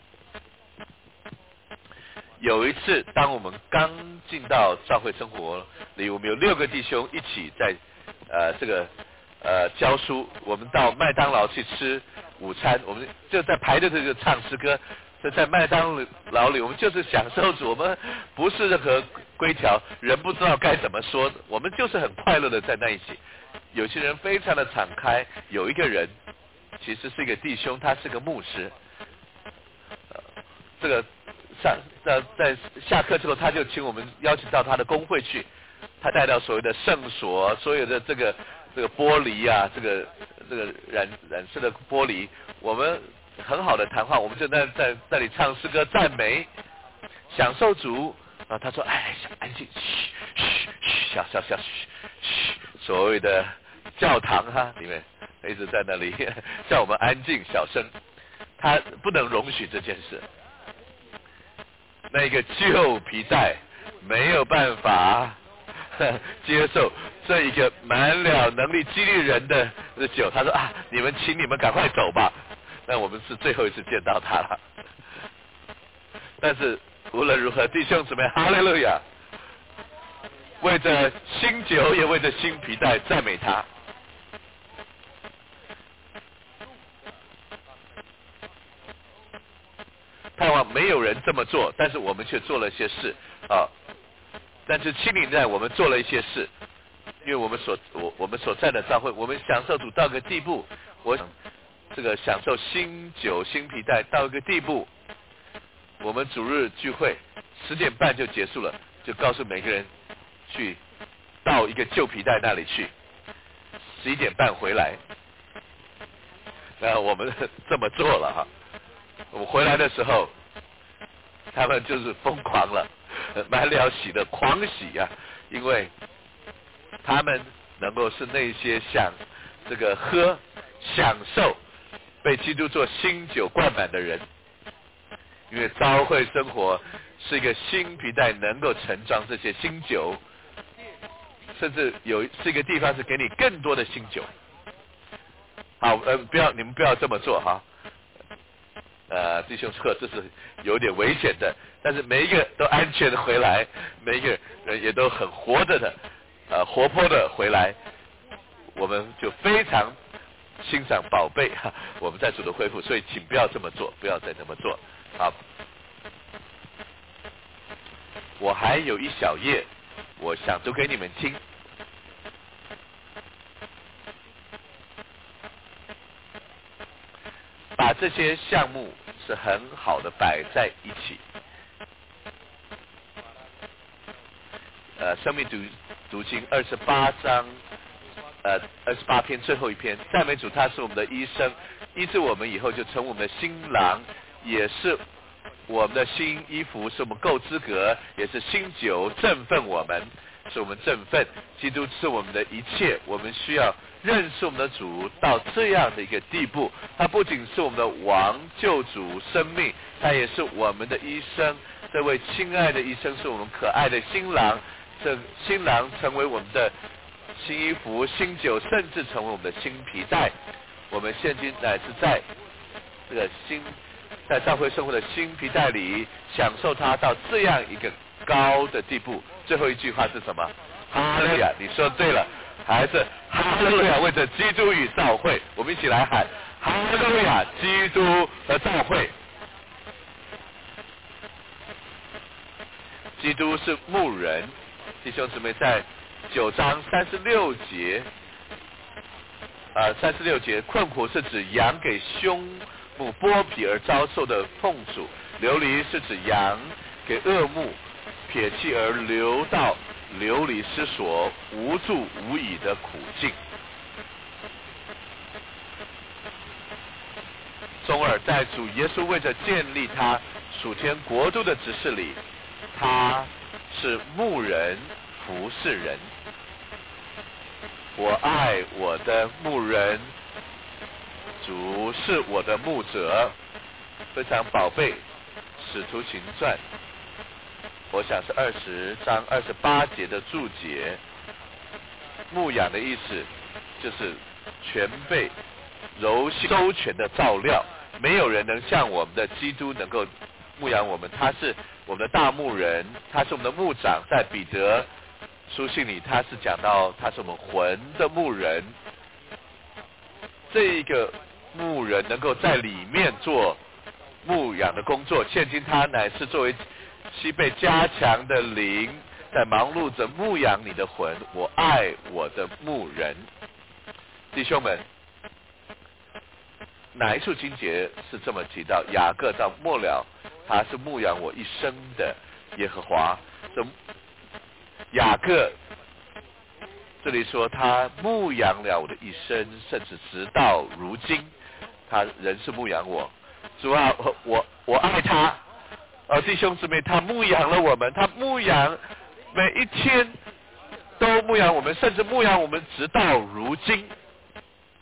有一次，当我们刚进到教会生活里，我们有六个弟兄一起在呃这个呃教书。我们到麦当劳去吃午餐，我们就在排队这个唱诗歌。在在麦当劳里，我们就是享受主，我们不是任何规条，人不知道该怎么说，我们就是很快乐的在那一起。有些人非常的敞开，有一个人其实是一个弟兄，他是个牧师，呃、这个。上在在下课之后，他就请我们邀请到他的工会去，他带到所谓的圣所，所有的这个这个玻璃啊，这个这个染染色的玻璃，我们很好的谈话，我们就在在那里唱诗歌赞美，享受主啊。他说：“哎，安静，嘘嘘嘘，小小小嘘嘘。”所谓的教堂哈、啊，里面一直在那里叫我们安静小声，他不能容许这件事。 那个旧皮带没有办法接受这一个满了能力激励人的酒。他说啊，你们请你们赶快走吧。那我们是最后一次见到他了。但是无论如何，弟兄姊妹，哈利路亚！为着新酒，也为着新皮带，赞美他。盼望没有人这么做，但是我们却做了一些事啊。但是七零年代我们做了一些事，因为我们所我我们所在的教会，我们享受主到个地步，我想这个享受新酒新皮带到一个地步，我们主日聚会十点半就结束了，就告诉每个人去到一个旧皮带那里去，十一点半回来。那我们这么做了哈。我回来的时候，他们就是疯狂了，满了喜的狂喜呀、啊，因为他们能够是那些想这个喝享受被基督做新酒灌满的人，因为教会生活是一个新皮带，能够盛装这些新酒，甚至有是一个地方是给你更多的新酒。好，呃，不要你们不要这么做哈。呃，弟兄说这是有点危险的，但是每一个都安全的回来，每一个人也都很活着的，呃，活泼的回来，我们就非常欣赏宝贝哈，我们在主的恢复，所以请不要这么做，不要再这么做。好，我还有一小页，我想读给你们听。把这些项目是很好的摆在一起。呃，生命读读经二十八章，呃，二十八篇最后一篇，赞美主，他是我们的医生，医治我们以后就成我们的新郎，也是我们的新衣服，是我们够资格，也是新酒振奋我们，是我们振奋。基督是我们的一切，我们需要认识我们的主到这样的一个地步，他不仅是我们的王救主生命，他也是我们的医生。这位亲爱的医生是我们可爱的新郎，这新郎成为我们的新衣服、新酒，甚至成为我们的新皮带。我们现今乃是在这个新在教会生活的新皮带里，享受它到这样一个高的地步。最后一句话是什么？哈利路亚！你说对了，还是哈利路亚！为着基督与教会，我们一起来喊哈利路亚！基督和教会，基督是牧人。弟兄姊妹，在九章三十六节，啊、呃，三十六节，困苦是指羊给凶目剥皮而遭受的痛楚，流离是指羊给恶目撇弃而流到流离失所、无助无以的苦境。中二，在主耶稣为着建立他属天国度的指示里，他是牧人服侍人。我爱我的牧人，主是我的牧者，非常宝贝。使徒行传，我想是二十章二十八节的注解。牧养的意思就是全备柔性周全的照料，没有人能像我们的基督能够牧养我们，他是我们的大牧人，他是我们的牧长。在彼得书信里，他是讲到他是我们魂的牧人，这一个牧人能够在里面做牧养的工作，现今他乃是作为西被加强的灵，在忙碌着牧养你的魂。我爱我的牧人。弟兄们，哪一处经节是这么提到？雅各到末了，他是牧养我一生的耶和华。这雅各这里说他牧养了我的一生，甚至直到如今，他仍是牧养我。主啊，我我我爱他。呃，弟兄姊妹，他牧养了我们，他牧养每一天都牧养我们，甚至牧养我们直到如今。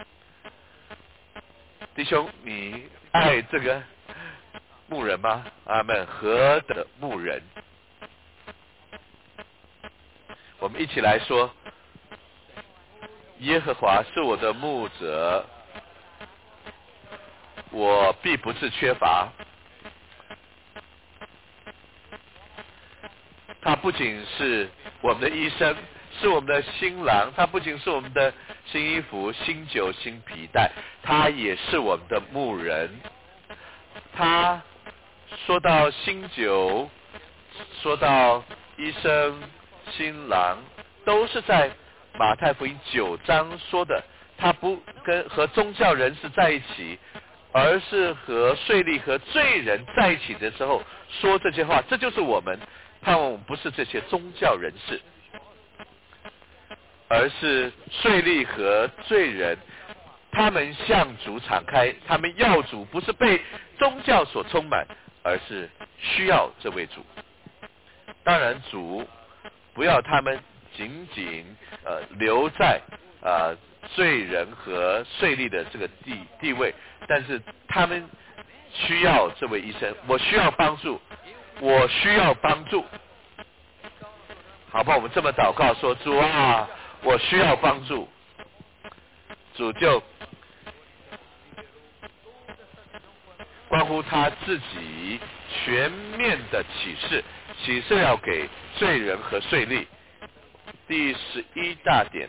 弟兄，你爱这个牧人吗？啊， 阿们，何等的牧人！我们一起来说：耶和华是我的牧者，我必不致缺乏。他不仅是我们的医生，是我们的新郎，他不仅是我们的新衣服、新酒、新皮带，他也是我们的牧人。他说到新酒，说到医生、新郎，都是在马太福音九章说的。他不跟和宗教人士在一起，而是和税吏和罪人在一起的时候说这些话。这就是我们盼望我们不是这些宗教人士，而是税吏和罪人，他们向主敞开，他们要主不是被宗教所充满，而是需要这位主。当然主不要他们仅仅呃留在呃罪人和税吏的这个地地位，但是他们需要这位医生，我需要帮助，我需要帮助，好吧？我们这么祷告说：主啊，我需要帮助。主就关乎他自己全面的启示，启示要给罪人和税吏。第十一大点，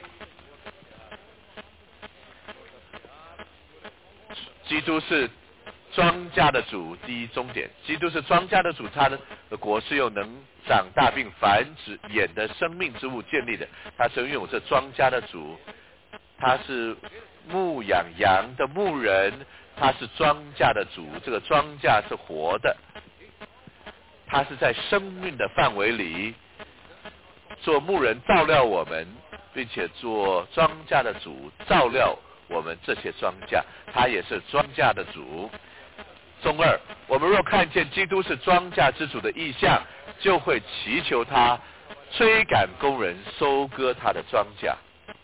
基督是庄稼的主。第一终点，基督是庄稼的主，他的国是又能长大并繁殖，眼的生命之物建立的。他是拥有这庄稼的主，他是牧养羊的牧人，他是庄稼的主。这个庄稼是活的，他是在生命的范围里做牧人照料我们，并且做庄稼的主照料我们这些庄稼。他也是庄稼的主。中二，我们若看见基督是庄稼之主的意象，就会祈求他催赶工人收割他的庄稼。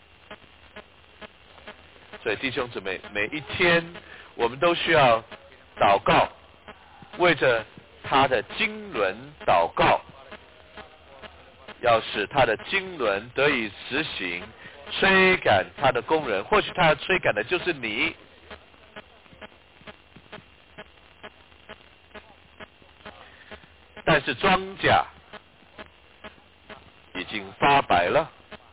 所以弟兄姊妹，每一天我们都需要祷告，为着他的经纶祷告，要使他的经纶得以实行，催赶他的工人。或许他要催赶的就是你，但是庄稼已经发白了，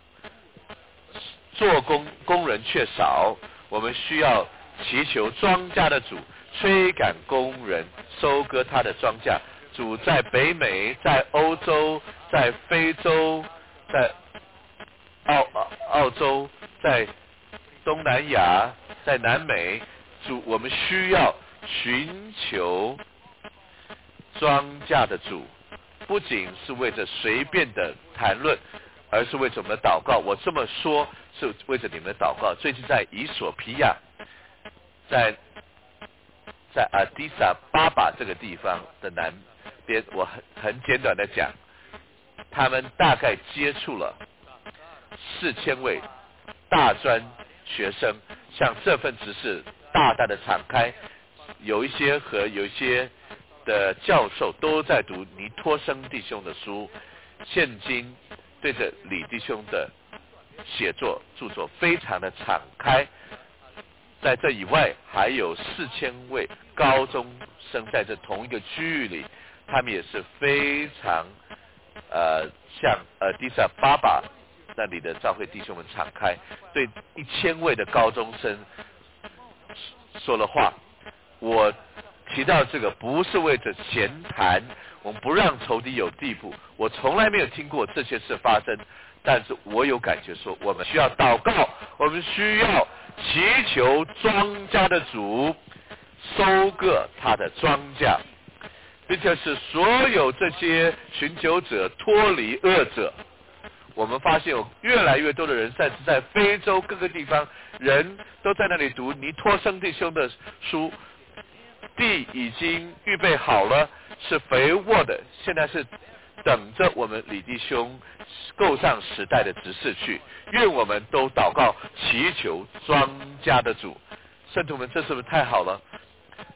做工工人却少，我们需要祈求庄稼的主催赶工人收割他的庄稼。主在北美，在欧洲，在非洲，在澳澳澳洲，在东南亚，在南美，主我们需要寻求庄稼的主，不仅是为着随便的谈论，而是为着我们的祷告。我这么说是为着你们的祷告。最近在以索比亚，在在阿迪萨巴巴这个地方的南边，我很很简短的讲，他们大概接触了四千位大专学生，向这份指示大大的敞开。有一些和有一些的教授都在读尼托生弟兄的书，现今对着李弟兄的写作著作非常的敞开。在这以外，还有四千位高中生在这同一个区域里，他们也是非常呃向呃迪萨巴巴那里的教会弟兄们敞开，对一千位的高中生说了话。我提到这个不是为着闲谈，我们不让仇敌有地步，我从来没有听过这些事发生，但是我有感觉说，我们需要祷告，我们需要祈求庄稼的主收割他的庄稼，并且使所有这些寻求者脱离恶者。我们发现有越来越多的人，甚至在非洲各个地方，人都在那里读尼托生弟兄的书，地已经预备好了，是肥沃的，现在是等着我们李弟兄够上时代的指示去。愿我们都祷告祈求庄稼的主。圣徒们，这是不是太好了？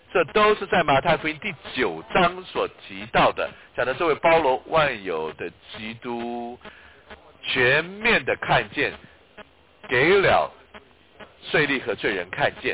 这都是在马太福音第九章所提到的，讲的这位包罗万有的基督，全面的看见，给了税吏和罪人看见。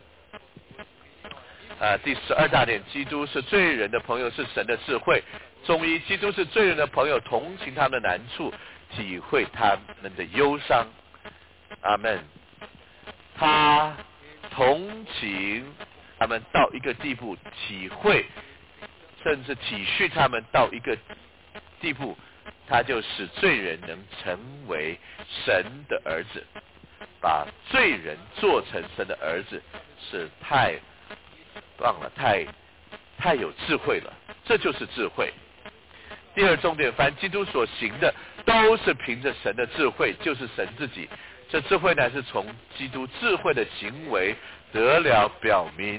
啊，第十二大点，基督是罪人的朋友，是神的智慧。中医，基督是罪人的朋友，同情他们的难处，体会他们的忧伤。阿们。他同情他们到一个地步，体会甚至体恤他们到一个地步，他就使罪人能成为神的儿子，把罪人做成神的儿子，是太棒了，太太有智慧了，这就是智慧。第二重点，凡基督所行的，都是凭着神的智慧，就是神自己。这智慧呢，是从基督智慧的行为得了表明。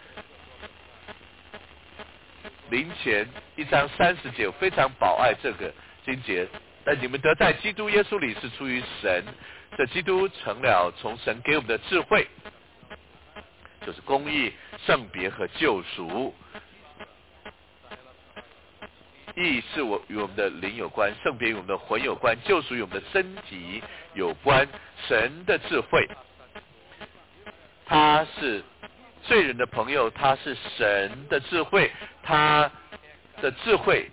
林前一章三十节，我非常宝爱这个经节。但你们得在基督耶稣里是出于神，这基督成了从神给我们的智慧，就是公义、圣别和救赎。义是我与我们的灵有关，圣别与我们的魂有关，救赎与我们的身体有关。神的智慧，他是罪人的朋友，他是神的智慧，他的智慧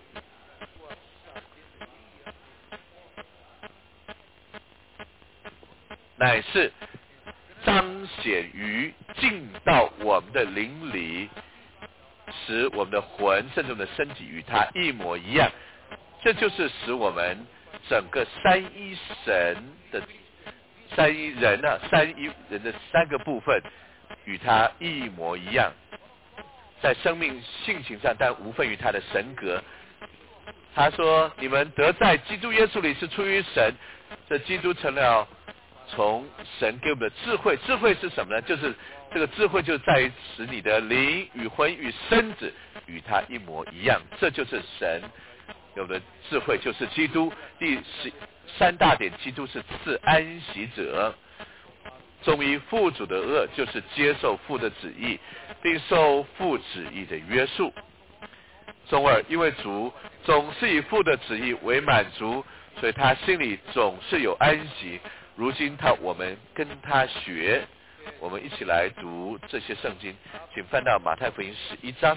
乃是彰显于进到我们的灵里，使我们的魂甚至我们的身体与他一模一样。这就是使我们整个三一神的三一人啊，三一人的三个部分与他一模一样，在生命性情上但无分于他的神格。他说你们得在基督耶稣里是出于神，这基督成了从神给我们的智慧。智慧是什么呢？就是这个智慧就在于使你的灵与魂与身子与他一模一样，这就是神给我们的智慧，就是基督。第十三大点，基督是赐安息者。忠于父主的恶，就是接受父的旨意，并受父旨意的约束。中二，因为主总是以父的旨意为满足，所以他心里总是有安息。如今他我们跟他学，我们一起来读这些圣经，请翻到马太福音十一章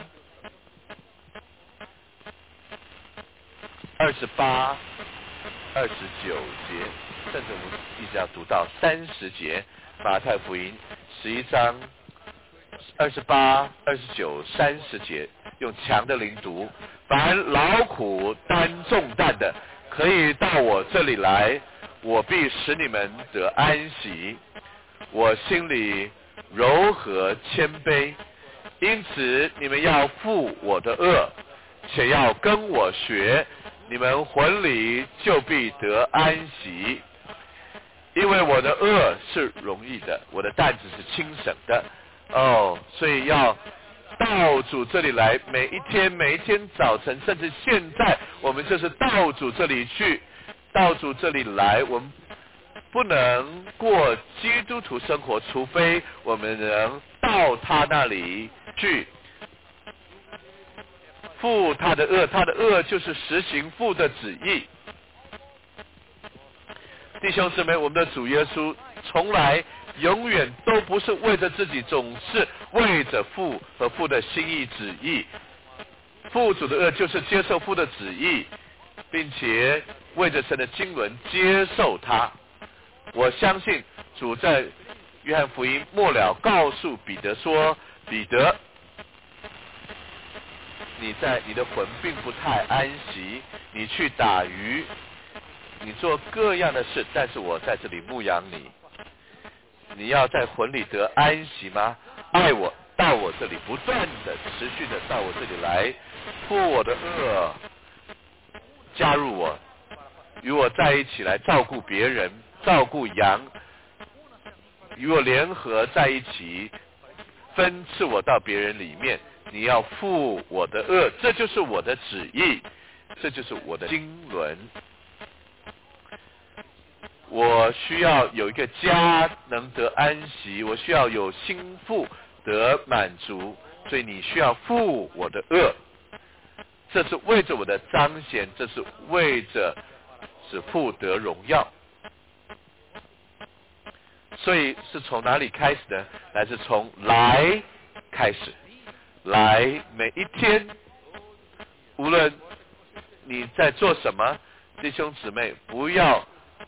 二十八、二十九节，甚至我们一直要读到三十节。马太福音十一章二十八、二十九、三十节，用强的灵读。凡劳苦担重担的，可以到我这里来，我必使你们得安息。我心里柔和谦卑，因此你们要负我的恶，且要跟我学，你们魂里就必得安息。因为我的恶是容易的，我的担子是轻省的。哦，所以要到主这里来，每一天每一天早晨，甚至现在，我们就是到主这里去，到主这里来。我们不能过基督徒生活，除非我们能到他那里去，负他的恶，他的恶就是实行父的旨意。弟兄姊妹，我们的主耶稣从来永远都不是为着自己，总是为着父和父的心意旨意。父主的恶就是接受父的旨意，并且为着神的经纶接受他。我相信主在约翰福音末了告诉彼得说，彼得，你在你的魂并不太安息，你去打鱼，你做各样的事，但是我在这里牧养你。你要在魂里得安息吗？爱我，到我这里，不断的持续的到我这里来，负我的恶，加入我，与我在一起来照顾别人，照顾羊，与我联合在一起，分赐我到别人里面。你要负我的恶，这就是我的旨意，这就是我的经纶。我需要有一个家能得安息，我需要有心腹得满足， 所以你需要负我的恶，这是为着我的彰显，这是为着使父得荣耀。所以是从哪里开始呢？乃是从来开始，来每一天，无论你在做什么，弟兄姊妹不要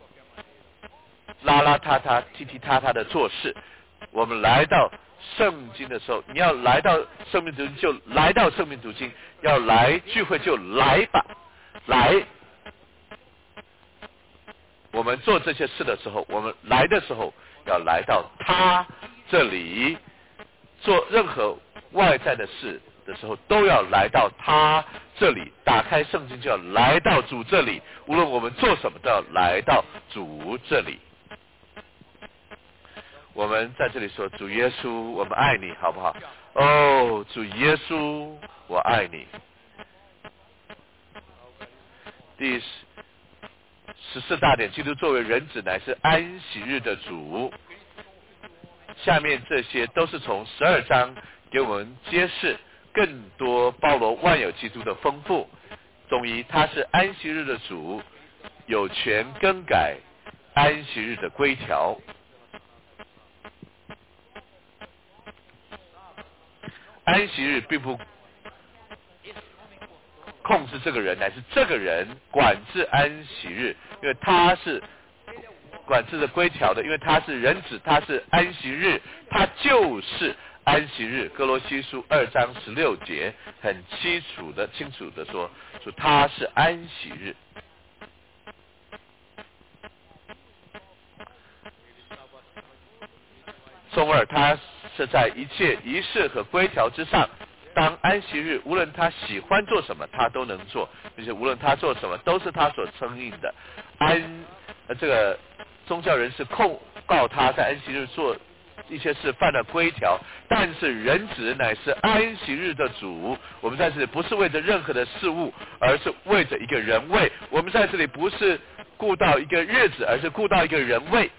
邋邋遢遢、踢踢踏踏的做事。我们来到圣经的时候，你要来到生命读经就来到生命读经，要来聚会就来吧，来。我们做这些事的时候，我们来的时候要来到他这里，做任何外在的事的时候都要来到他这里，打开圣经就要来到主这里，无论我们做什么都要来到主这里。我们在这里说，主耶稣我们爱你，好不好？哦，主耶稣我爱你。第十四大点，基督作为人子乃是安息日的主。下面这些都是从十二章给我们揭示更多包罗万有基督的丰富。总一，他是安息日的主，有权更改安息日的规条。安息日并不控制这个人，乃是这个人管制安息日，因为他是管制的规条的，因为他是人子，他是安息日，他就是安息日。哥罗西书二章十六节很清楚的清楚的说，说他是安息日。中二，他是在一切仪式和规条之上。当安息日，无论他喜欢做什么，他都能做，并且无论他做什么，都是他所称应的。安，呃，这个宗教人士控告他在安息日做一些事犯了规条，但是人子乃是安息日的主。我们在这里不是为着任何的事物，而是为着一个人位。我们在这里不是顾到一个日子，而是顾到一个人位。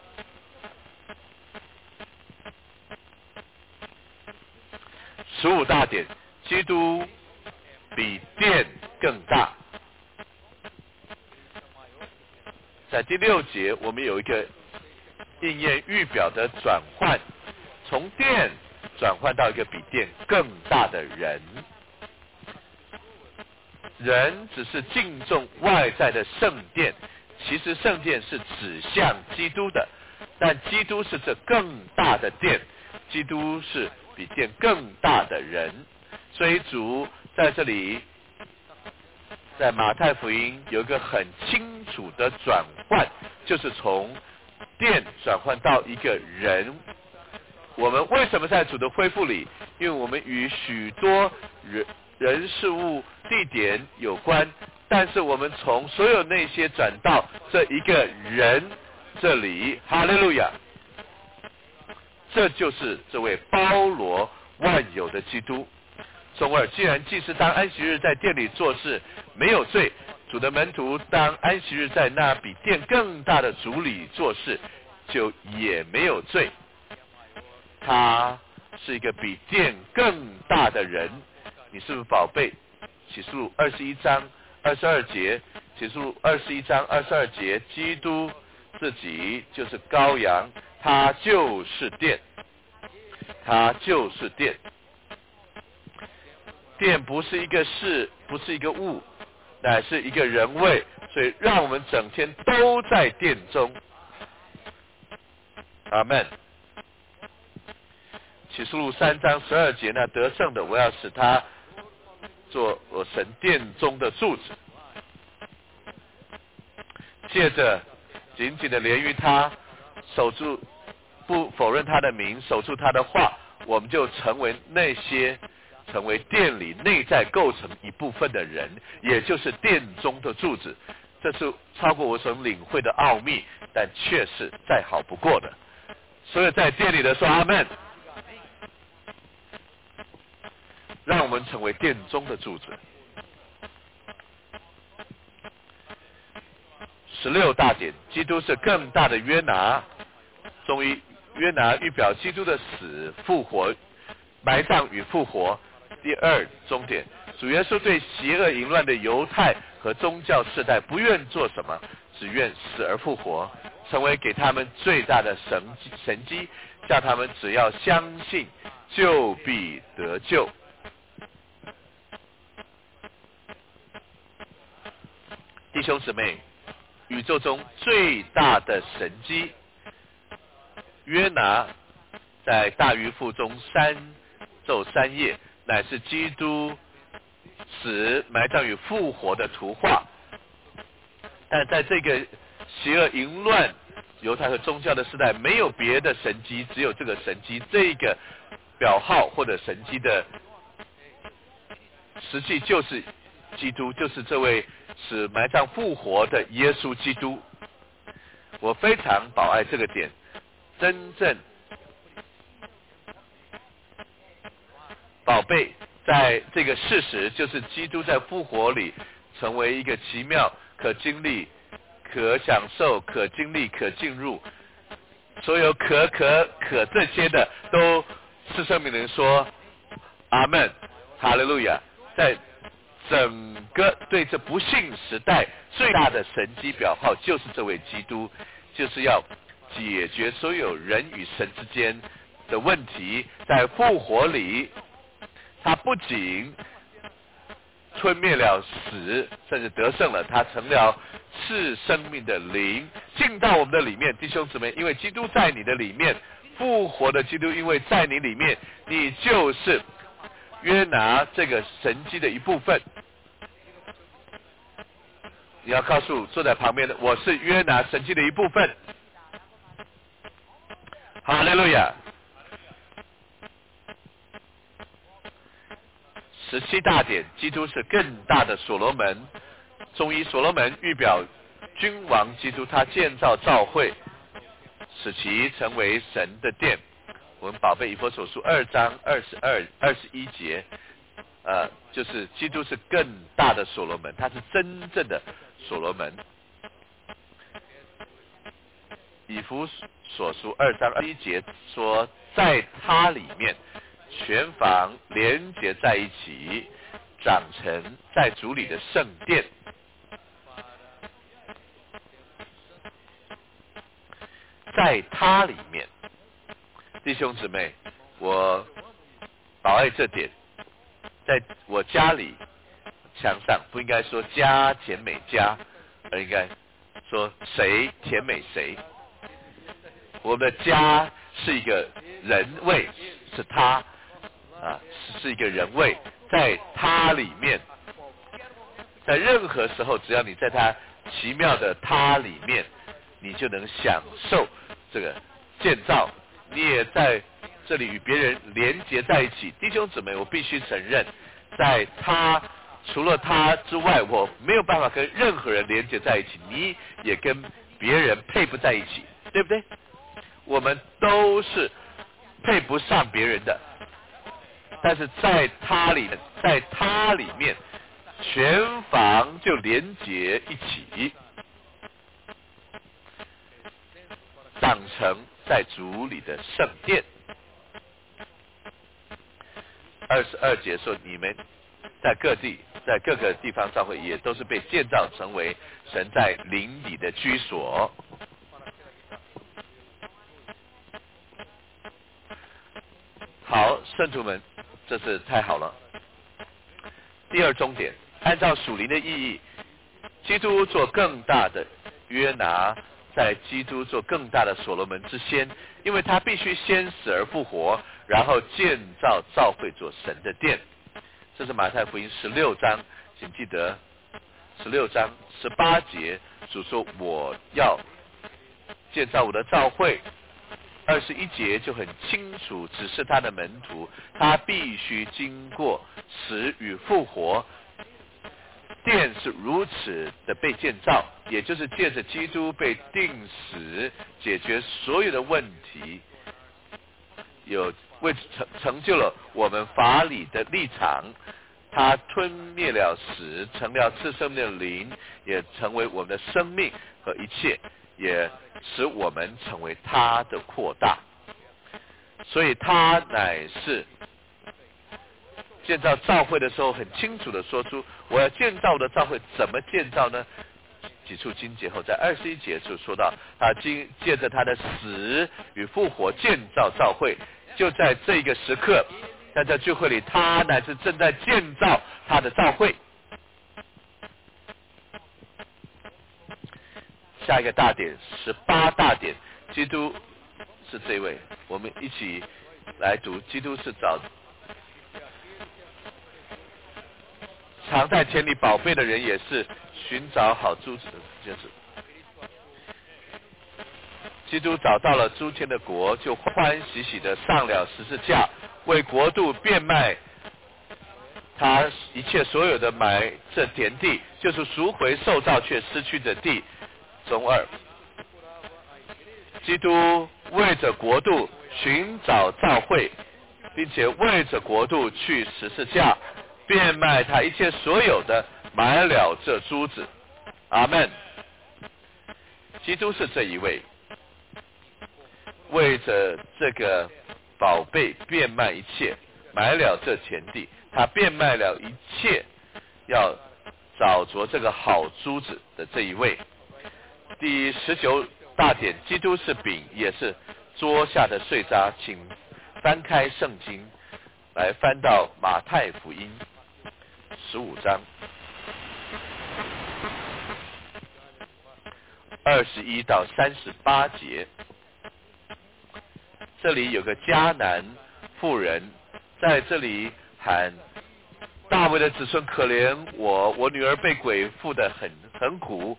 十五大点，基督比殿更大。在第六节，我们有一个应验预表的转换，从殿转换到一个比殿更大的人。人只是敬重外在的圣殿，其实圣殿是指向基督的，但基督是这更大的殿，基督是比殿更大的人。所以主在这里，在马太福音有一个很清楚的转换，就是从殿转换到一个人。我们为什么在主的恢复里？因为我们与许多人人事物地点有关，但是我们从所有那些转到这一个人这里，哈利路亚！这就是这位包罗万有的基督。中二，既然祭司当安息日在殿里做事没有罪，主的门徒当安息日在那比殿更大的主里做事，就也没有罪。他是一个比殿更大的人。你是不是宝贝？启示录二十一章二十二节，启示录二十一章二十二节，基督自己就是羔羊，他就是殿，他就是殿。殿不是一个事，不是一个物，乃是一个人位，所以让我们整天都在殿中。阿们。启示录三章十二节，那得胜的，我要使他做我神殿中的柱子。接着紧紧的连于他，守住，不否认他的名，守住他的话，我们就成为那些成为殿里内在构成一部分的人，也就是殿中的柱子。这是超过我所领会的奥秘，但却是再好不过的。所以在殿里的说阿们，让我们成为殿中的柱子。十六大点，基督是更大的约拿。终于约拿预表基督的死复活， 埋葬与复活。第二终点，主耶稣对邪恶淫乱的犹太和宗教世代不愿做什么，只愿死而复活，成为给他们最大的神迹神迹，叫他们只要相信就必得救。弟兄姊妹，宇宙中最大的神迹，约拿在大鱼腹中三昼三夜，乃是基督死埋葬与复活的图画。但在这个邪恶淫乱犹太和宗教的时代，没有别的神迹，只有这个神迹，这个表号或者神迹的实际就是基督，就是这位使埋葬复活的耶稣基督。我非常宝爱这个点，真正宝贝在这个事实，就是基督在复活里成为一个奇妙、可经历、可享受、可经历、可进入，所有可可可这些的，都是圣名人说阿们，哈利路亚。在整个对这不幸时代最大的神迹表号，就是这位基督，就是要解决所有人与神之间的问题。在复活里，他不仅吞灭了死，甚至得胜了，他成了赐生命的灵，进到我们的里面。弟兄姊妹，因为基督在你的里面，复活的基督因为在你里面，你就是约拿这个神迹的一部分。你要告诉坐在旁边的，我是约拿神迹的一部分。哈利路亚。十七大点，基督是更大的所罗门。中医所罗门预表君王基督，他建造教会，使其成为神的殿。我们宝贝以弗所书二章二十二、二十一节，呃，就是基督是更大的所罗门，他是真正的所罗门。以弗所书二章二十一节说，在他里面全房连结在一起，长成在主里的圣殿。在他里面，弟兄姊妹，我宝爱这点，在我家里墙上不应该说家甜美家，而应该说谁甜美谁。我们的家是一个人位，是他啊，是一个人位，在他里面，在任何时候，只要你在他奇妙的他里面，你就能享受这个建造，你也在这里与别人连结在一起。弟兄姊妹，我必须承认，在他除了他之外，我没有办法跟任何人连结在一起，你也跟别人配不在一起，对不对？我们都是配不上别人的，但是在他里，在他里面，全房就连结一起，长成在主里的圣殿。二十二节说，你们在各地，在各个地方教会也都是被建造成为神在灵里的居所。好，圣徒们，这是太好了。第二终点，按照属灵的意义，基督做更大的约拿，在基督做更大的所罗门之先，因为他必须先死而复活，然后建造教会做神的殿。这是马太福音十六章，请记得十六章十八节，主说我要建造我的教会。二十一节就很清楚指示他的门徒，他必须经过死与复活。殿是如此的被建造，也就是借着基督被钉死，解决所有的问题，有为成成就了我们法理的立场。他吞灭了死，成了赐生命的灵，也成为我们的生命和一切，也使我们成为他的扩大。所以他乃是建造教会的时候，很清楚的说出我要建造的教会怎么建造呢？几处经节后，在二十一节就说到，他经借着他的死与复活建造教会，就在这个时刻，在这聚会里，他乃是正在建造他的教会。下一个大点，十八大点，基督是这位，我们一起来读，基督是找藏在田里宝贝的人，也是寻找好珠子，就是基督找到了诸天的国，就欢欢喜喜的上了十字架，为国度变卖他一切所有的买这田地，就是赎回受造却失去的地。中二，基督为着国度寻找教会，并且为着国度去十字架，变卖他一切所有的，买了这珠子。阿们。基督是这一位，为着这个宝贝变卖一切，买了这田地，他变卖了一切，要找着这个好珠子的这一位。第十九大点，基督是饼，也是桌下的碎渣。请翻开圣经，来翻到马太福音十五章二十一到三十八节。这里有个迦南妇人在这里喊：大卫的子孙可怜我，我女儿被鬼附得很很苦。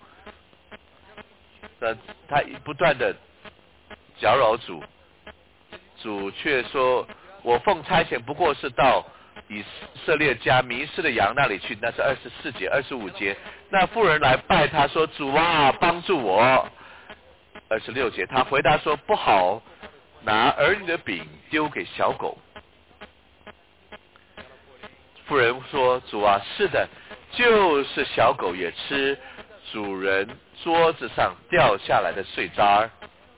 他不断的搅扰主，主却说：我奉差遣不过是到以色列家迷失的羊那里去。那是二十四节、二十五节。那妇人来拜他说：主啊，帮助我。二十六节，他回答说：不好，拿儿女的饼丢给小狗。妇人说：主啊，是的，就是小狗也吃主人桌子上掉下来的碎渣。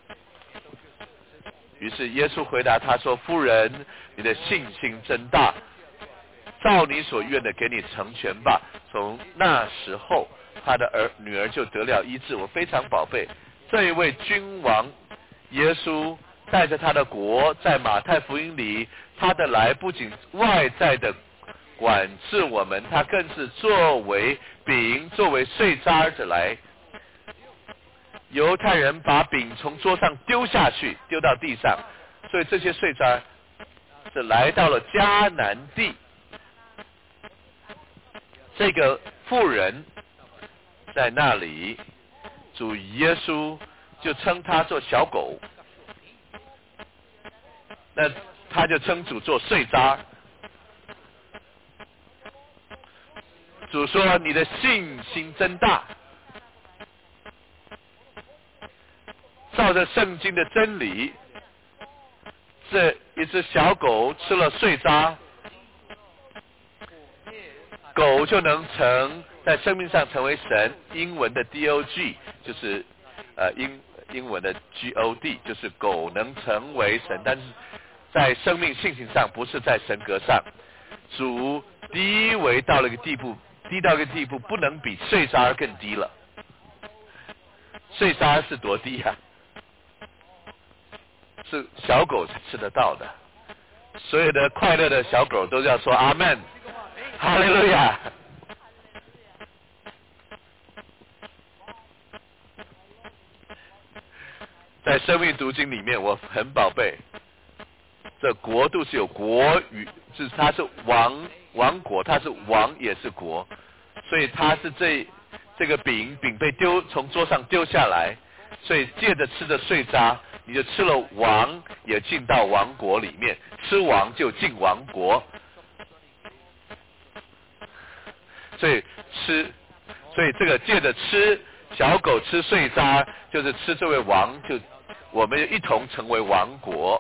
于是耶稣回答他说：夫人，你的信心真大，照你所愿的给你成全吧。从那时候，他的儿女儿就得了医治。我非常宝贝这一位君王耶稣，带着他的国，在马太福音里，他的来不仅外在的管制我们，他更是作为饼，作为碎渣子来。犹太人把饼从桌上丢下去，丢到地上，所以这些碎渣是来到了迦南地。这个妇人在那里，主耶稣就称他做小狗，那他就称主做碎渣。主说：你的信心真大。照着圣经的真理，这一只小狗吃了碎渣，狗就能成在生命上成为神。英文的 D O G 就是呃英英文的 G O D 就是狗能成为神，但是在生命性情上不是在神格上。主低微到了一个地步，低到一个地步不能比碎渣更低了。碎渣是多低啊？是小狗才吃得到的。所有的快乐的小狗都要说阿们，哈利路亚。在生命读经里面，我很宝贝，这国度是有国与，是它是王王国，它是王也是国，所以它是这这个饼饼被丢从桌上丢下来，所以借着吃的碎渣，你就吃了王，也进到王国里面，吃王就进王国。所以吃，所以这个借着吃小狗吃碎渣，就是吃这位王，就我们一同成为王国，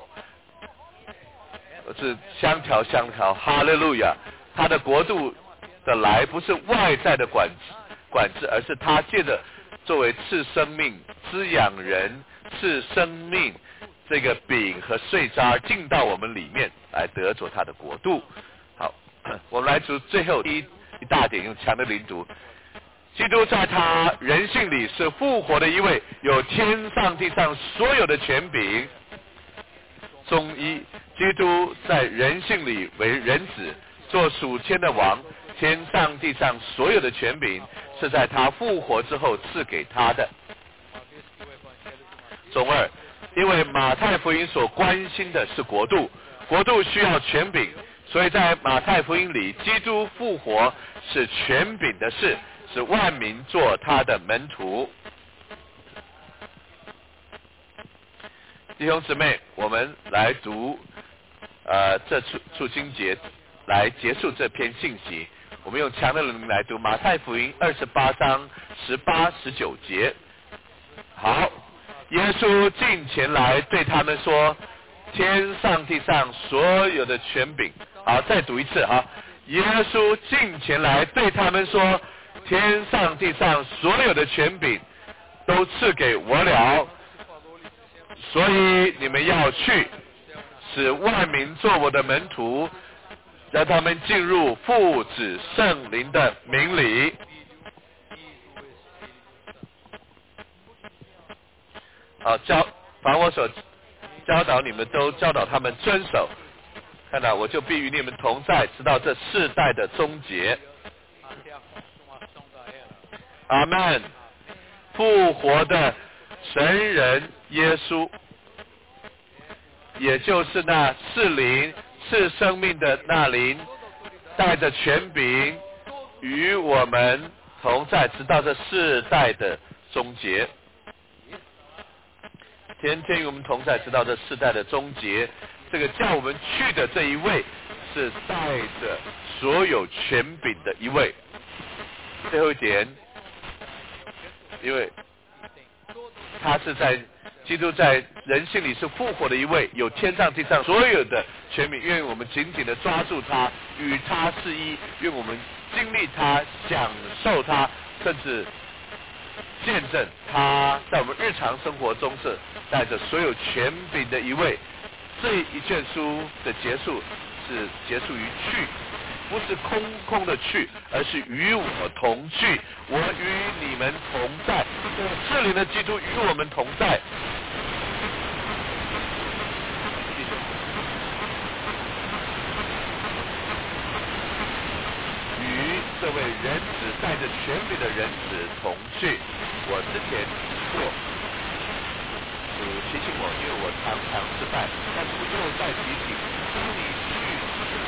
是相调相调。哈利路亚！他的国度的来不是外在的管管制，而是他借着作为赐生命、滋养人、赐生命这个饼和碎渣进到我们里面，来得着他的国度。好， 我们来读最后一一大点，用强的领读。基督在他人性里是复活的一位，有天上地上所有的权柄。中一，基督在人性里为人子，做属天的王，天上地上所有的权柄是在他复活之后赐给他的。中二，因为马太福音所关心的是国度，国度需要权柄，所以在马太福音里，基督复活是权柄的事，使万民做他的门徒。弟兄姊妹，我们来读呃这处处经节来结束这篇信息。我们用强的灵来读马太福音二十八章十八十九节。好，耶稣近前来对他们说，天上地上所有的权柄。好，再读一次哈。耶稣近前来对他们说，天上地上所有的权柄都赐给我了，所以你们要去，使万民做我的门徒，让他们进入父子圣灵的名里。好，教凡我所教导你们，都教导他们遵守。看到，我就必与你们同在，直到这世代的终结。阿们。复活的神人耶稣，也就是那是灵是生命的那灵，带着权柄与我们同在，直到这世代的终结。天天与我们同在，直到这世代的终结。这个叫我们去的这一位，是带着所有权柄的一位。最后一点，因为他是在基督在人性里是复活的一位，有天上地上所有的权柄，愿我们紧紧的抓住他，与他是一，愿我们经历他，享受他，甚至见证他在我们日常生活中是带着所有权柄的一位。这一卷书的结束是结束于去，不是空空的去，而是与我同去，我与你们同在，圣灵的基督与我们同在。与这位人子带着权柄的人子同去。我之前过主提醒我，因为我常常失败，但是又在提醒，当你去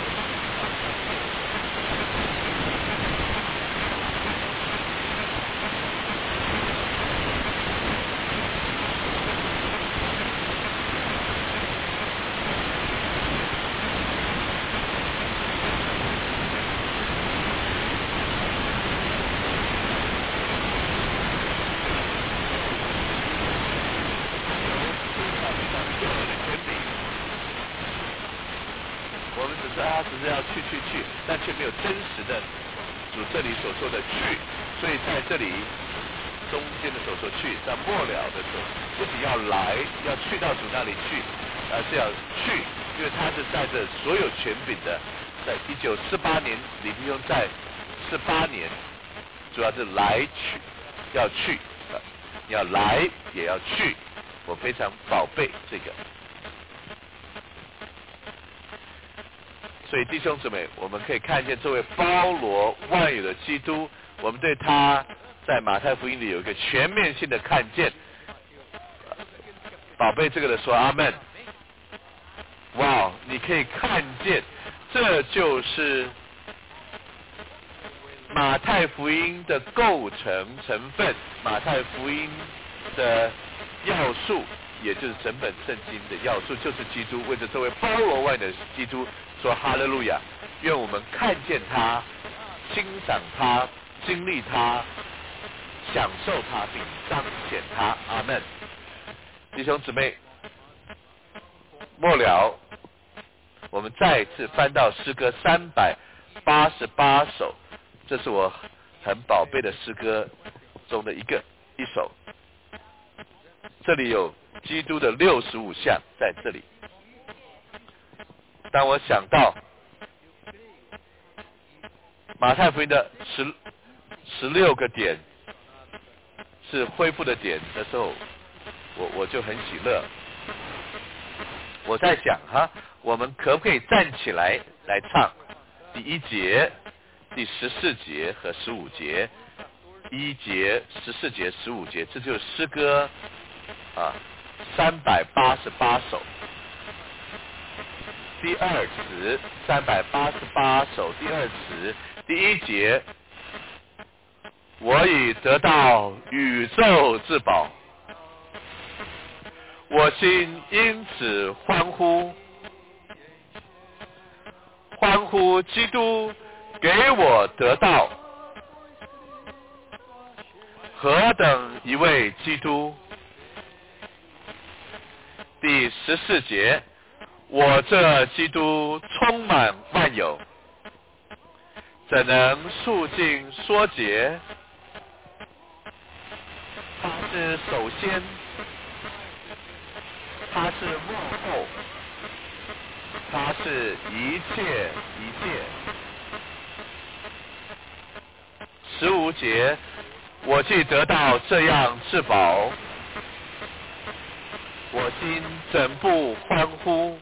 只是要去去去，但却没有真实的主这里所说的去，所以在这里中间的所说去，在末了的时候，不仅要来，要去到主那里去，而是要去，因为他是带着所有权柄的。在一九四八年，李弟兄在四八年，主要是来去，要去，要来也要去，我非常宝贝这个。所以弟兄姊妹，我们可以看见这位包罗万有的基督，我们对他在马太福音里有一个全面性的看见。宝贝这个的说阿们。哇，你可以看见，这就是马太福音的构成成分，马太福音的要素，也就是整本圣经的要素，就是基督。为着这位包罗万有的基督说哈利路亚，愿我们看见他，欣赏他，经历他，享受他，并彰显他。阿们。弟兄姊妹，末了，我们再次翻到诗歌三百八十八首，这是我很宝贝的诗歌中的一个一首。这里有基督的六十五项在这里。当我想到马太福音的十十六个点是恢复的点的时候，我我就很喜乐。我在想哈，我们可不可以站起来来唱第一节、第十四节和十五节？一节、十四节、十五节，这就是诗歌啊，三百八十八首。第二词三百八十八首，第二词第一节，我已得到宇宙至宝，我心因此欢呼，欢呼基督给我得到，何等一位基督。第十四节，我这基督充满万有，怎能数尽说节？他是首先，他是幕后，他是一切一切。十五节，我既得到这样至宝，我心怎不欢呼？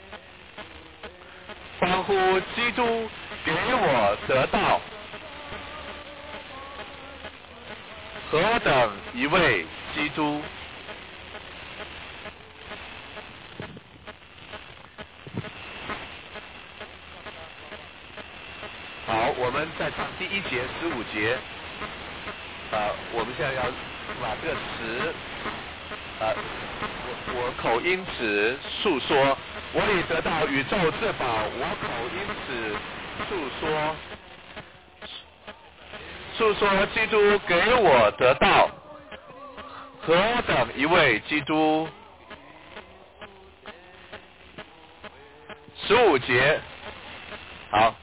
欢呼基督给我得到，何等一位基督！好，我们再唱第一节、十五节。啊，我们现在要把这个词，啊，我我口因此述说，我已得到宇宙至宝，我口因此述说，述说基督给我得到，何等一位基督！十五节，好，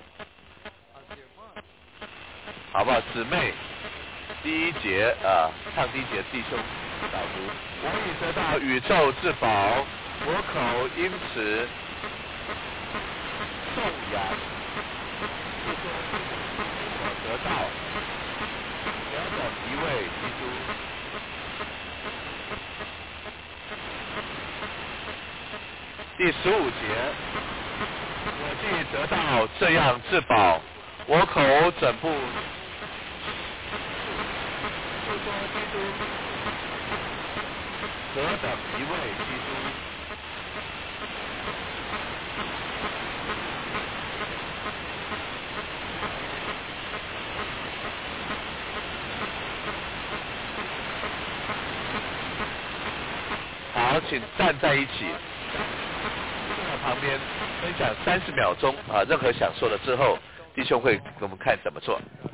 好不好，姊妹？第一节啊，唱第一节弟兄导读，我已得到宇宙至宝，我口因此颂扬，是说我得到何等一位基督。第十五节，我既得到这样至宝，我口怎不述说基督何等一位基督。好，请站在一起，坐在旁边分享三十秒钟啊，任何想说的之后，弟兄会给我们看怎么做。